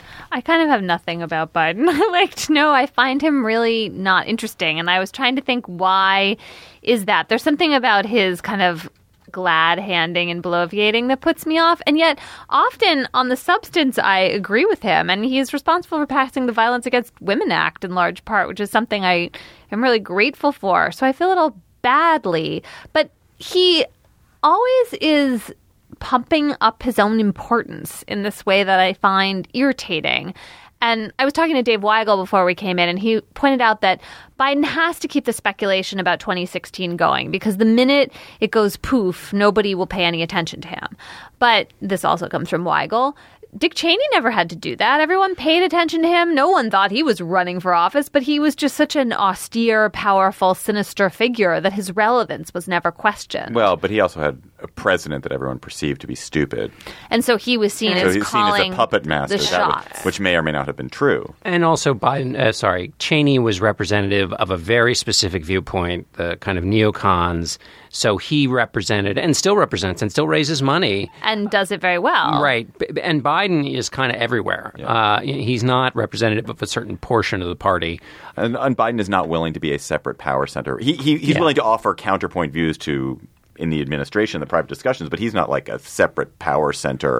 I kind of have nothing about Biden. I like to know. I find him really not interesting, and I was trying to think, why is that? There's something about his kind of glad handing and bloviating that puts me off. And yet often on the substance, I agree with him. And he is responsible for passing the Violence Against Women Act in large part, which is something I am really grateful for. So I feel a little badly. But he always is pumping up his own importance in this way that I find irritating. And I was talking to Dave Weigel before we came in, and he pointed out that Biden has to keep the speculation about twenty sixteen going, because the minute it goes poof, nobody will pay any attention to him. But this also comes from Weigel. Dick Cheney never had to do that. Everyone paid attention to him. No one thought he was running for office, but he was just such an austere, powerful, sinister figure that his relevance was never questioned. Well, but he also had a president that everyone perceived to be stupid. And so he was seen so as he's calling seen as a puppet master, the shots. That would, which may or may not have been true. And also Biden, uh, sorry, Cheney was representative of a very specific viewpoint, the kind of neocons. So he represented and still represents and still raises money. And does it very well. Right. And Biden is kind of everywhere. Yeah. Uh, he's not representative of a certain portion of the party. And, and Biden is not willing to be a separate power center. He, he He's yeah. willing to offer counterpoint views to in the administration, the private discussions, but he's not like a separate power center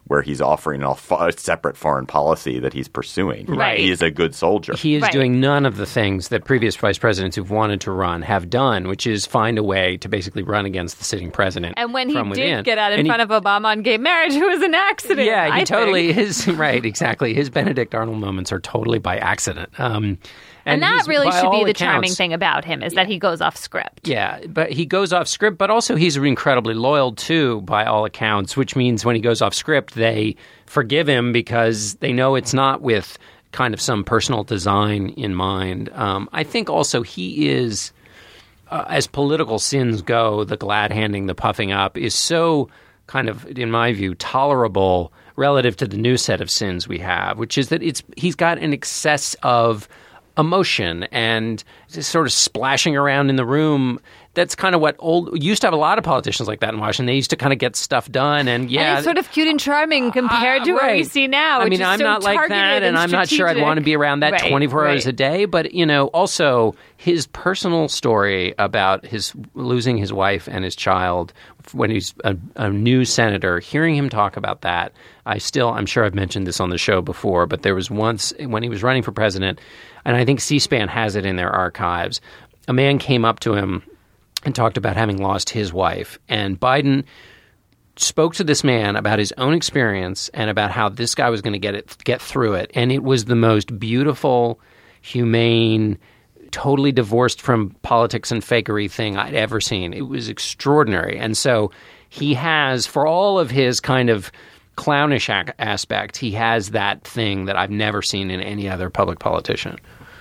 where he's offering a, a separate foreign policy that he's pursuing. Right. He is a good soldier. He is Right. doing none of the things that previous vice presidents who've wanted to run have done, which is find a way to basically run against the sitting president. And when he from within. did get out in And he- front of Obama on gay marriage, it was an accident. Yeah, he I totally think. his right, exactly. His Benedict Arnold moments are totally by accident. Um, And, that he's, really by should be all the charming accounts- thing about him is that he goes off script. Yeah, but he goes off script, but also he's incredibly loyal too, by all accounts, which means when he goes off script, they forgive him because they know it's not with kind of some personal design in mind. Um, I think also he is, uh, as political sins go, the glad handing, the puffing up is so kind of, in my view, tolerable relative to the new set of sins we have, which is that it's he's got an excess of emotion and just sort of splashing around in the room. That's kind of what old used to have a lot of politicians like that in Washington. They used to kind of get stuff done, and yeah, And it's sort of cute and charming compared uh, to what we right. see now. I which mean, is I'm so not like that, targeted and I'm not sure I'd strategic. want to be around that Right, twenty-four hours right. a day. But you know, also his personal story about his losing his wife and his child when he's a, a new senator. Hearing him talk about that, I still, I'm sure I've mentioned this on the show before, but there was once when he was running for president, and I think C-SPAN has it in their archives. A man came up to him and talked about having lost his wife. And Biden spoke to this man about his own experience and about how this guy was going to get it, get through it. And it was the most beautiful, humane, totally divorced from politics and fakery thing I'd ever seen. It was extraordinary. And so he has, for all of his kind of clownish ac- aspect, he has that thing that I've never seen in any other public politician.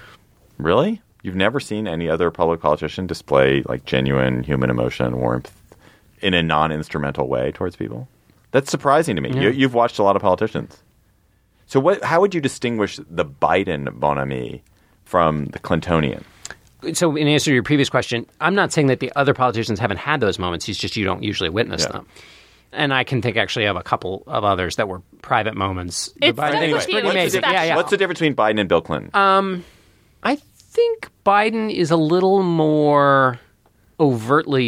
Really? You've never seen any other public politician display like genuine human emotion, warmth in a non-instrumental way towards people? That's surprising to me. Yeah. You, you've watched a lot of politicians. So what? How would you distinguish the Biden bon ami from the Clintonian? So in answer to your previous question, I'm not saying that the other politicians haven't had those moments. It's just you don't usually witness Yeah. them. And I can think actually of a couple of others that were private moments. The It's Biden thing was definitely- pretty it's amazing. special. Yeah, yeah. What's the difference between Biden and Bill Clinton? I think Biden is a little more overtly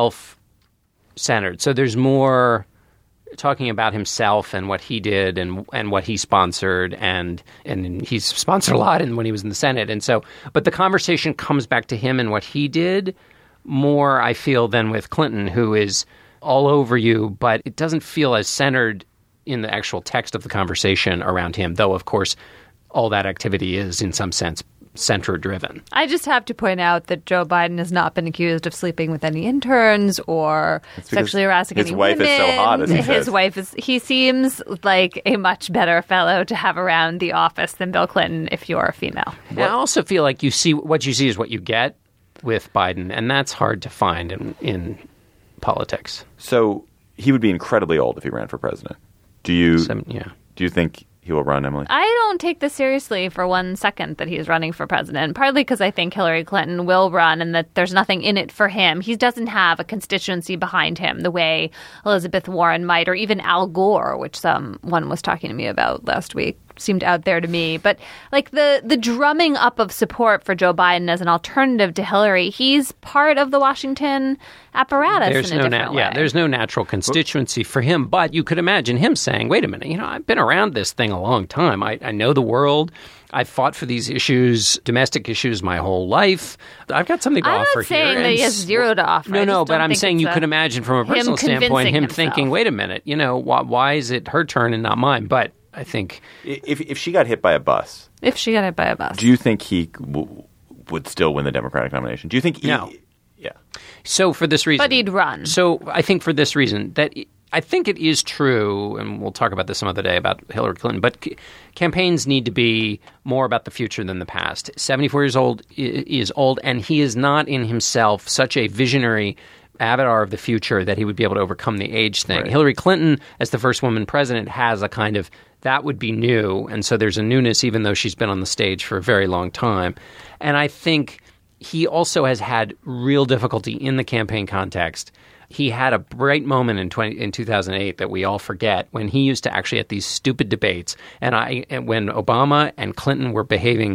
self-centered. So there's more talking about himself and what he did and and what he sponsored, and and he's sponsored a lot in, when he was in the Senate. And so, but the conversation comes back to him and what he did more, I feel, than with Clinton, who is all over you, but it doesn't feel as centered in the actual text of the conversation around him, though, of course, all that activity is, in some sense, center-driven. I just have to point out that Joe Biden has not been accused of sleeping with any interns or because sexually harassing his any wife is women. so hot, as he His says. wife is. He seems like a much better fellow to have around the office than Bill Clinton if you're a female. And I also feel like you see what you see is what you get with Biden, and that's hard to find in, in politics. So he would be incredibly old if he ran for president. Do you? So, yeah. Do you think he will run, Emily? I don't take this seriously for one second that he's running for president, partly because I think Hillary Clinton will run and that there's nothing in it for him. He doesn't have a constituency behind him the way Elizabeth Warren might, or even Al Gore, which someone was talking to me about last week, seemed out there to me. But like the, the drumming up of support for Joe Biden as an alternative to Hillary, he's part of the Washington apparatus There's in a no different na- way. yeah, there's no natural constituency for him, but you could imagine him saying, wait a minute, you know, I've been around this thing a long time. I, I know the world. I've fought for these issues, domestic issues, my whole life. I've got something to I'm offer not saying here. that And he has s- zero to offer. No, I no, just but don't I'm think saying it's you a- could imagine from a personal standpoint convincing him himself. thinking, wait a minute, you know, why, why is it her turn and not mine? But I think If if she got hit by a bus, If she got hit by a bus. do you think he w- would still win the Democratic nomination? Do you think? He, No. Yeah. so. For this reason, But he'd run. So I think for this reason that I think it is true, and we'll talk about this some other day about Hillary Clinton. But c- campaigns need to be more about the future than the past. seventy-four years old i- is old, and he is not in himself such a visionary avatar of the future that he would be able to overcome the age thing. Right. Hillary Clinton, as the first woman president, has a kind of that would be new, and so there's a newness, even though she's been on the stage for a very long time. And I think he also has had real difficulty in the campaign context. He had a bright moment in twenty, in two thousand eight that we all forget when he used to actually at these stupid debates, and I and when Obama and Clinton were behaving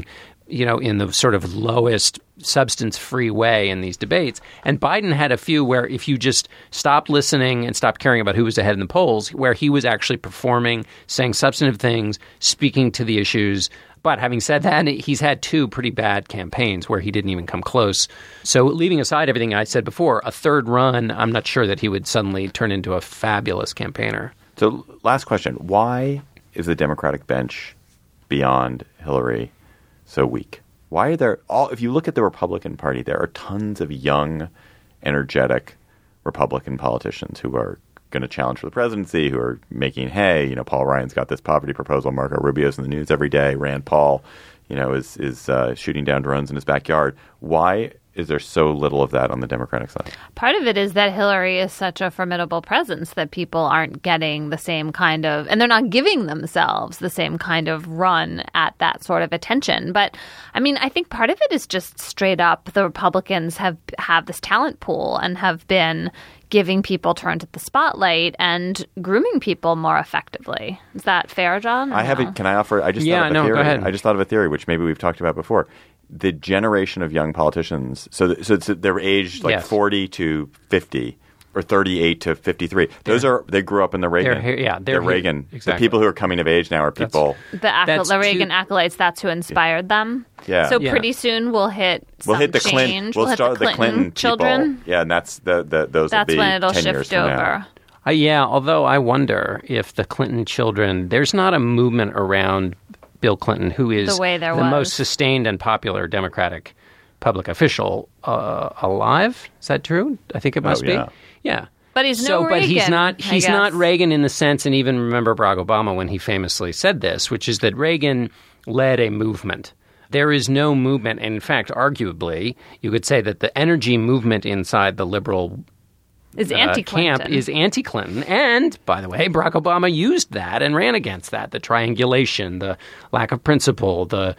you know, in the sort of lowest substance-free way in these debates. And Biden had a few where if you just stopped listening and stopped caring about who was ahead in the polls, where he was actually performing, saying substantive things, speaking to the issues. But having said that, he's had two pretty bad campaigns where he didn't even come close. So leaving aside everything I said before, a third run, I'm not sure that he would suddenly turn into a fabulous campaigner. So last question. Why is the Democratic bench beyond Hillary so weak? Why are there all? If you look at the Republican Party, there are tons of young, energetic Republican politicians who are going to challenge for the presidency, who are making hay. You know, Paul Ryan's got this poverty proposal. Marco Rubio's in the news every day. Rand Paul, you know, is is uh, shooting down drones in his backyard. Why is there so little of that on the Democratic side? Part of it is that Hillary is such a formidable presence that people aren't getting the same kind of, and they're not giving themselves the same kind of run at that sort of attention. But I mean, I think part of it is just straight up the Republicans have have this talent pool and have been giving people turns at the spotlight and grooming people more effectively. Is that fair, John? I have no? it. Can I offer? I just Yeah, thought of a no, theory. go ahead. I just thought of a theory, which maybe we've talked about before. The generation of young politicians, so th- so it's, they're aged like Yes. forty to fifty or thirty-eight to fifty-three. Those are they grew up in the Reagan. They're here- yeah, they're here- Reagan. exactly. The people who are coming of age now are people. The, acol- That's the Reagan too- acolytes, that's who inspired them. Yeah. So Yeah. pretty soon we'll hit some We'll hit the change. Clinton. We'll, hit start the Clinton, children. people. Yeah, and that's the, the those. That's will be when it'll ten years shift from now. over. Uh, yeah, although I wonder if the Clinton children, there's not a movement around Bill Clinton, who is The way there the was. most sustained and popular Democratic public official uh, alive. Is that true? I think it must yeah. be. Yeah. But he's so, no but he's Reagan, not. I He's guess. not Reagan in the sense, and even remember Barack Obama when he famously said this, which is that Reagan led a movement. There is no movement, and in fact, arguably, you could say that the energy movement inside the liberal Is uh, anti-Clinton. camp is anti-Clinton. And, by the way, Barack Obama used that and ran against that, the triangulation, the lack of principle. The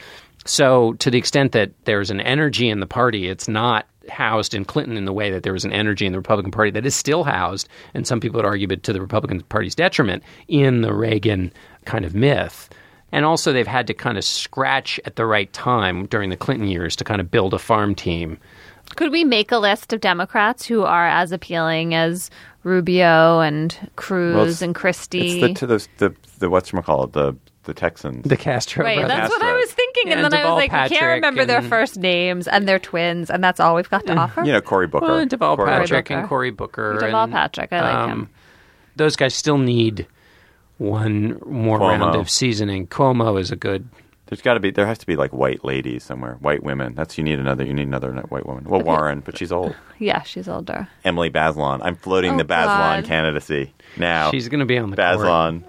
So to the extent that there's an energy in the party, it's not housed in Clinton in the way that there was an energy in the Republican Party that is still housed, and some people would argue but to the Republican Party's detriment, in the Reagan kind of myth. And also they've had to kind of scratch at the right time during the Clinton years to kind of build a farm team. Could we make a list of Democrats who are as appealing as Rubio and Cruz Well, it's- and Christie? It's the to the the, the whatchamacallit, the the Texans. The Castro Right, brothers. that's what I was thinking. Yeah, and then I Deval was like, I Patrick can't remember their and- first names, and they're twins, and that's all we've got to offer. you know, Cory Booker. Well, Deval Cory Patrick Booker. and Cory Booker. Deval and, Patrick, I like um, him. Those guys still need one more Cuomo. round of seasoning. Cuomo is a good. There's got to be. There has to be like white ladies somewhere. White women. That's you need another. You need another white woman. Well, Warren, but she's old. Yeah, she's older. Emily Bazelon. I'm floating Oh, the Bazelon God. candidacy now. She's going to be on the court. Bazelon.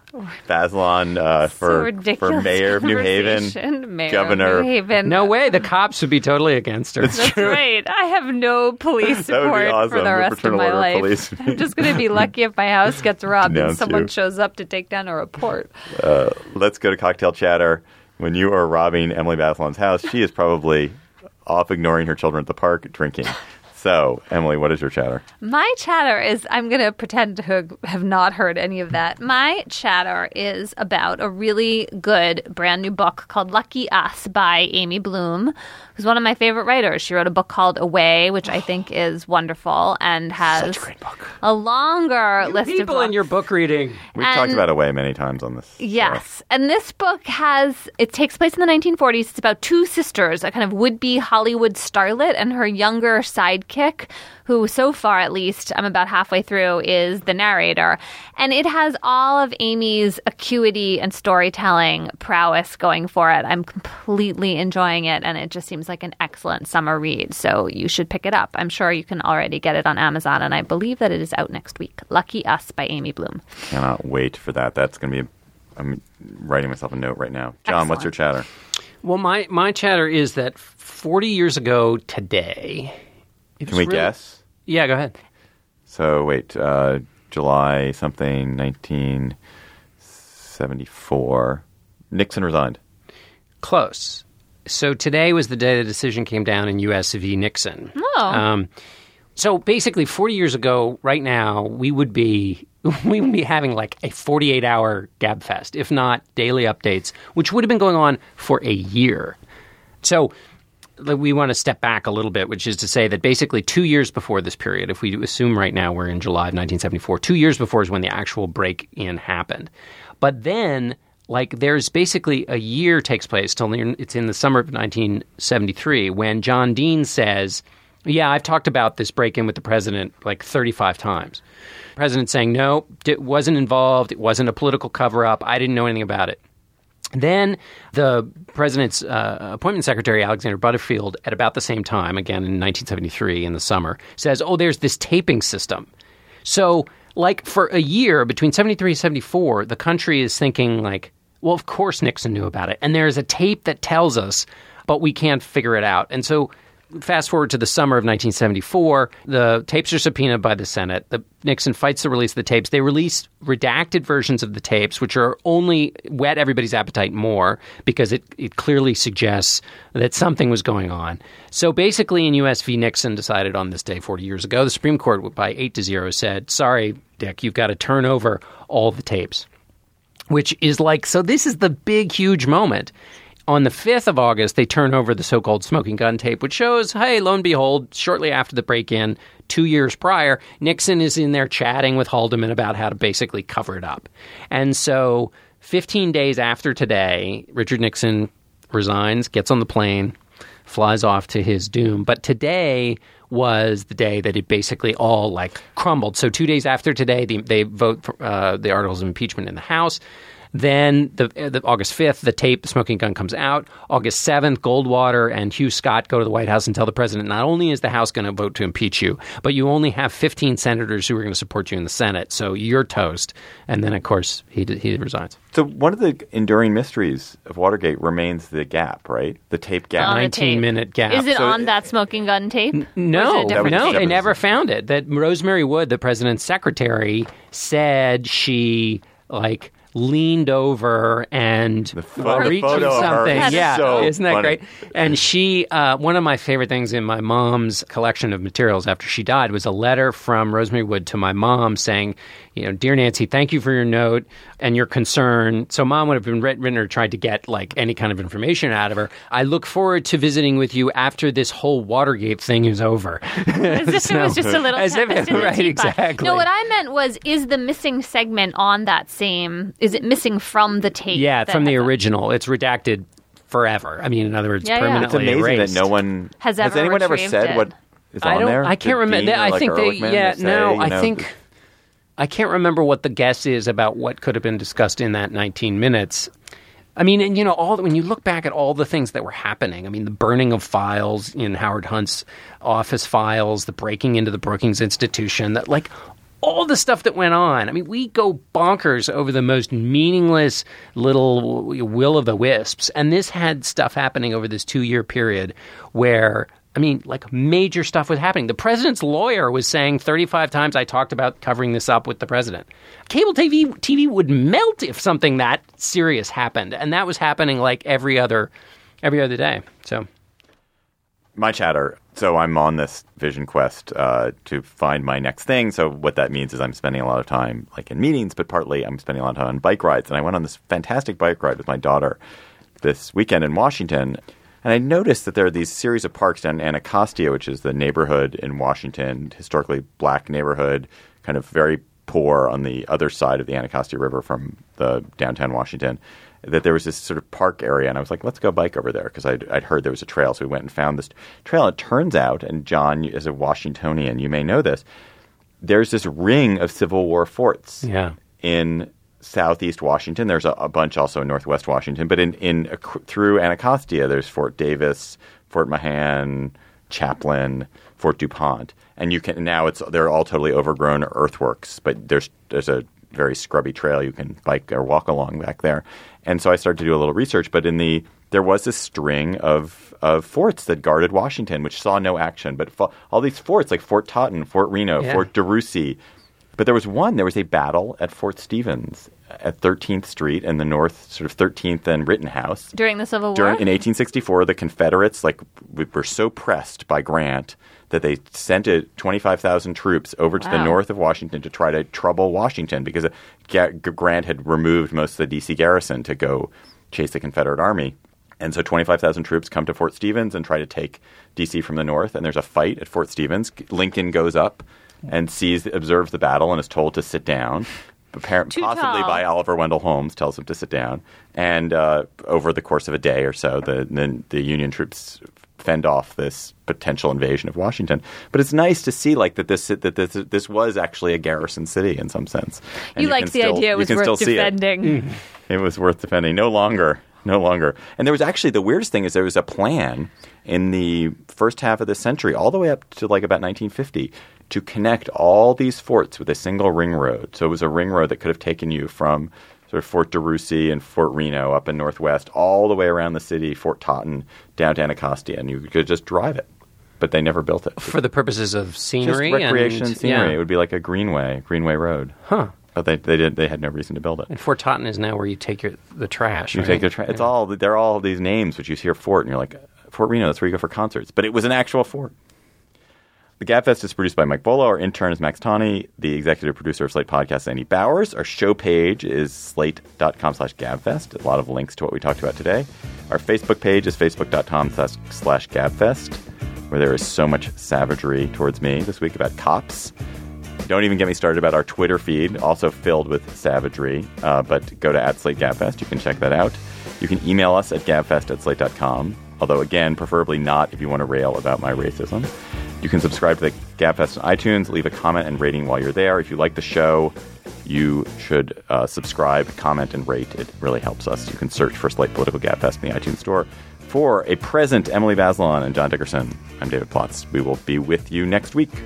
Bazelon uh, So for ridiculous for mayor of New Haven, conversation. Mayor governor. of New Haven. No way. The cops would be totally against her. That's right. I have no police That would be support awesome, for the the rest of Fraternal my Order of life. Police. I'm just going to be lucky if my house gets robbed and Announce someone you. shows up to take down a report. Let's go to cocktail chatter. When you are robbing Emily Bazelon's house, she is probably off ignoring her children at the park drinking. So, Emily, what is your chatter? My chatter is, I'm going to pretend to have not heard any of that. My chatter is about a really good brand new book called Lucky Us by Amy Bloom, who's one of my favorite writers. She wrote a book called Away, which I think is wonderful and has Such a great book. a longer list of People books. in your book reading. We've And- talked about Away many times on this. Yes. And this book has, it takes place in the nineteen forties. It's about two sisters, a kind of would-be Hollywood starlet and her younger sidekick, who so far at least, I'm about halfway through, is the narrator. And it has all of Amy's acuity and storytelling prowess going for it. I'm completely enjoying it, and it just seems like an excellent summer read. So you should pick it up. I'm sure you can already get it on Amazon, and I believe that it is out next week. Lucky Us by Amy Bloom. Cannot wait for that. That's going to be. I'm writing myself a note right now. John, what's your chatter? Well, my, my chatter is that forty years ago today. it Can was we really- guess? Yeah, go ahead. So wait, uh, July something, nineteen seventy-four. Nixon resigned. Close. So today was the day the decision came down in U S v. Nixon. Oh. Um, so basically, forty years ago, right now, we would be we would be having like a forty-eight hour GabFest, if not daily updates, which would have been going on for a year. So we want to step back a little bit, which is to say that basically two years before this period, if we assume right now we're in July of nineteen seventy-four, two years before is when the actual break-in happened. But then, like, there's basically a year takes place till it's in the summer of nineteen seventy-three when John Dean says, yeah, I've talked about this break-in with the president like thirty-five times. The president saying, no, it wasn't involved. It wasn't a political cover-up. I didn't know anything about it. Then the president's uh, appointment secretary, Alexander Butterfield, at about the same time, again in nineteen seventy-three in the summer, says, oh, there's this taping system. So, like, for a year, between seventy-three and seventy-four, the country is thinking, like, well, of course Nixon knew about it. And there's a tape that tells us, but we can't figure it out. And so fast forward to the summer of nineteen seventy-four, the tapes are subpoenaed by the Senate. The, Nixon fights the release of the tapes. They release redacted versions of the tapes, which are only whet everybody's appetite more because it, it clearly suggests that something was going on. So basically, in U S v. Nixon decided on this day forty years ago, the Supreme Court by eight to zero said, sorry, Dick, you've got to turn over all the tapes, which is like, so this is the big, huge moment. On the fifth of August, they turn over the so-called smoking gun tape, which shows, hey, lo and behold, shortly after the break-in, two years prior, Nixon is in there chatting with Haldeman about how to basically cover it up. And so fifteen days after today, Richard Nixon resigns, gets on the plane, flies off to his doom. But today was the day that it basically all, like, crumbled. So two days after today, they, they vote for uh, the articles of impeachment in the House. Then the, the August fifth, the tape, the smoking gun, comes out. August seventh, Goldwater and Hugh Scott go to the White House and tell the president, not only is the House going to vote to impeach you, but you only have fifteen senators who are going to support you in the Senate. So you're toast. And then, of course, he he resigns. So one of the enduring mysteries of Watergate remains the gap, right? The tape gap. nineteen-minute gap. Is it So on it- that smoking gun tape? N- No, Or is it a different no, tape? they never found it. That Rosemary Wood, the president's secretary, said she, like, leaned over and pho- reached the photo for of her something. is Yeah, so isn't that funny. great? And she, uh, one of my favorite things in my mom's collection of materials after she died was a letter from Rosemary Wood to my mom saying, you know, dear Nancy, thank you for your note and your concern. So mom would have been written, written or tried to get like any kind of information out of her. I look forward to visiting with you after this whole Watergate thing is over. As if it was just a little As if it- tempest in the right, teapot. exactly. No, what I meant was, is the missing segment on that same, is it missing from the tape? Yeah, that from the has a- original. It's redacted forever. I mean, in other words, Yeah, yeah. It's permanently amazing erased. that no one Has ever anyone ever retrieved said it. what is I on don't. there. I can't Did remember. Dean or, I like, think they. Ehrlichman Yeah. say, no. you I know, think. I can't remember what the guess is about what could have been discussed in that nineteen minutes. I mean, and you know, all when you look back at all the things that were happening. I mean, the burning of files in Howard Hunt's office files, the breaking into the Brookings Institution, that like. All the stuff that went on. I mean, we go bonkers over the most meaningless little will-o'-the-wisps. And this had stuff happening over this two-year period where, I mean, like major stuff was happening. The president's lawyer was saying thirty-five times I talked about covering this up with the president. Cable T V, T V would melt if something that serious happened. And that was happening like every other, every other day. So... my chatter. So I'm on this vision quest uh, to find my next thing. So what that means is I'm spending a lot of time like in meetings, but partly I'm spending a lot of time on bike rides. And I went on this fantastic bike ride with my daughter this weekend in Washington. And I noticed that there are these series of parks down in Anacostia, which is the neighborhood in Washington, historically black neighborhood, kind of very poor on the other side of the Anacostia River from the downtown Washington. That there was this sort of park area, and I was like, let's go bike over there, because I'd, I'd heard there was a trail. So we went and found this trail. It turns out, and John, as a Washingtonian, you may know this, there's this ring of Civil War forts Yeah. in southeast Washington. There's a, a bunch also in northwest Washington. But in, in through Anacostia, there's Fort Davis, Fort Mahan, Chaplin, Fort DuPont. And you can now it's they're all totally overgrown earthworks, but there's there's a very scrubby trail you can bike or walk along back there. And so I started to do a little research, but in the there was this string of of forts that guarded Washington, which saw no action. But fo- all these forts, like Fort Totten, Fort Reno, Yeah. Fort DeRussy. But there was one. There was a battle at Fort Stevens at thirteenth Street and the north, sort of thirteenth and Rittenhouse. During the Civil War? During, in eighteen sixty-four, the Confederates like w- were so pressed by Grant that they sent a twenty-five thousand troops over to Wow. the north of Washington to try to trouble Washington because uh, G- Grant had removed most of the D C garrison to go chase the Confederate army. And so twenty-five thousand troops come to Fort Stevens and try to take D C from the north. And there's a fight at Fort Stevens. Lincoln goes up and sees, observes the battle and is told to sit down. Apparently, possibly tall. by Oliver Wendell Holmes, tells him to sit down. And uh, over the course of a day or so, the, the the Union troops fend off this potential invasion of Washington. But it's nice to see like that this that this this was actually a garrison city in some sense. And You you liked can the still- idea it you was can worth still see it. defending. It was worth defending. No longer. No longer. And there was actually, the weirdest thing is there was a plan in the first half of the century, all the way up to like about nineteen fifty, to connect all these forts with a single ring road. So it was a ring road that could have taken you from sort of Fort DeRussy and Fort Reno up in Northwest, all the way around the city, Fort Totten, down to Anacostia, and you could just drive it. But they never built it. For the purposes of scenery? Just recreation and, scenery. Yeah. It would be like a greenway, Greenway Road. Huh. But they they did they had no reason to build it. And Fort Totten is now where you take your the trash. You right? take the tra- it's all they're all these names which you hear fort and you're like Fort Reno, that's where you go for concerts. But it was an actual fort. The GabFest is produced by Mike Bolo. Our intern is Max Tawney. The executive producer of Slate Podcast is Andy Bowers. Our show page is slate.com slash GabFest. A lot of links to what we talked about today. Our Facebook page is facebook.com slash GabFest, where there is so much savagery towards me this week about cops. Don't even get me started about our Twitter feed, also filled with savagery. Uh, but go to at Slate GabFest. You can check that out. You can email us at gabfest at slate dot com. Although, again, preferably not if you want to rail about my racism. You can subscribe to the GabFest on iTunes. Leave a comment and rating while you're there. If you like the show, you should uh, subscribe, comment, and rate. It really helps us. You can search for Slate Political GabFest in the iTunes store. For a present Emily Bazelon and John Dickerson, I'm David Plotz. We will be with you next week.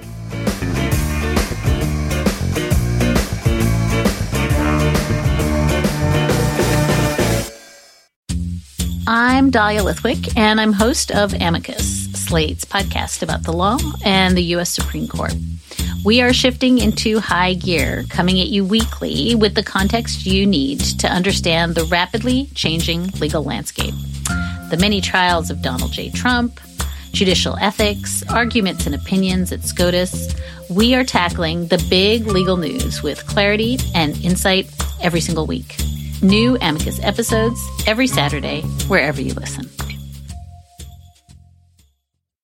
I'm Dahlia Lithwick, and I'm host of Amicus, Slate's podcast about the law and the U S Supreme Court. We are shifting into high gear, coming at you weekly with the context you need to understand the rapidly changing legal landscape. The many trials of Donald J. Trump, judicial ethics, arguments and opinions at SCOTUS. We are tackling the big legal news with clarity and insight every single week. New Amicus episodes every Saturday, wherever you listen.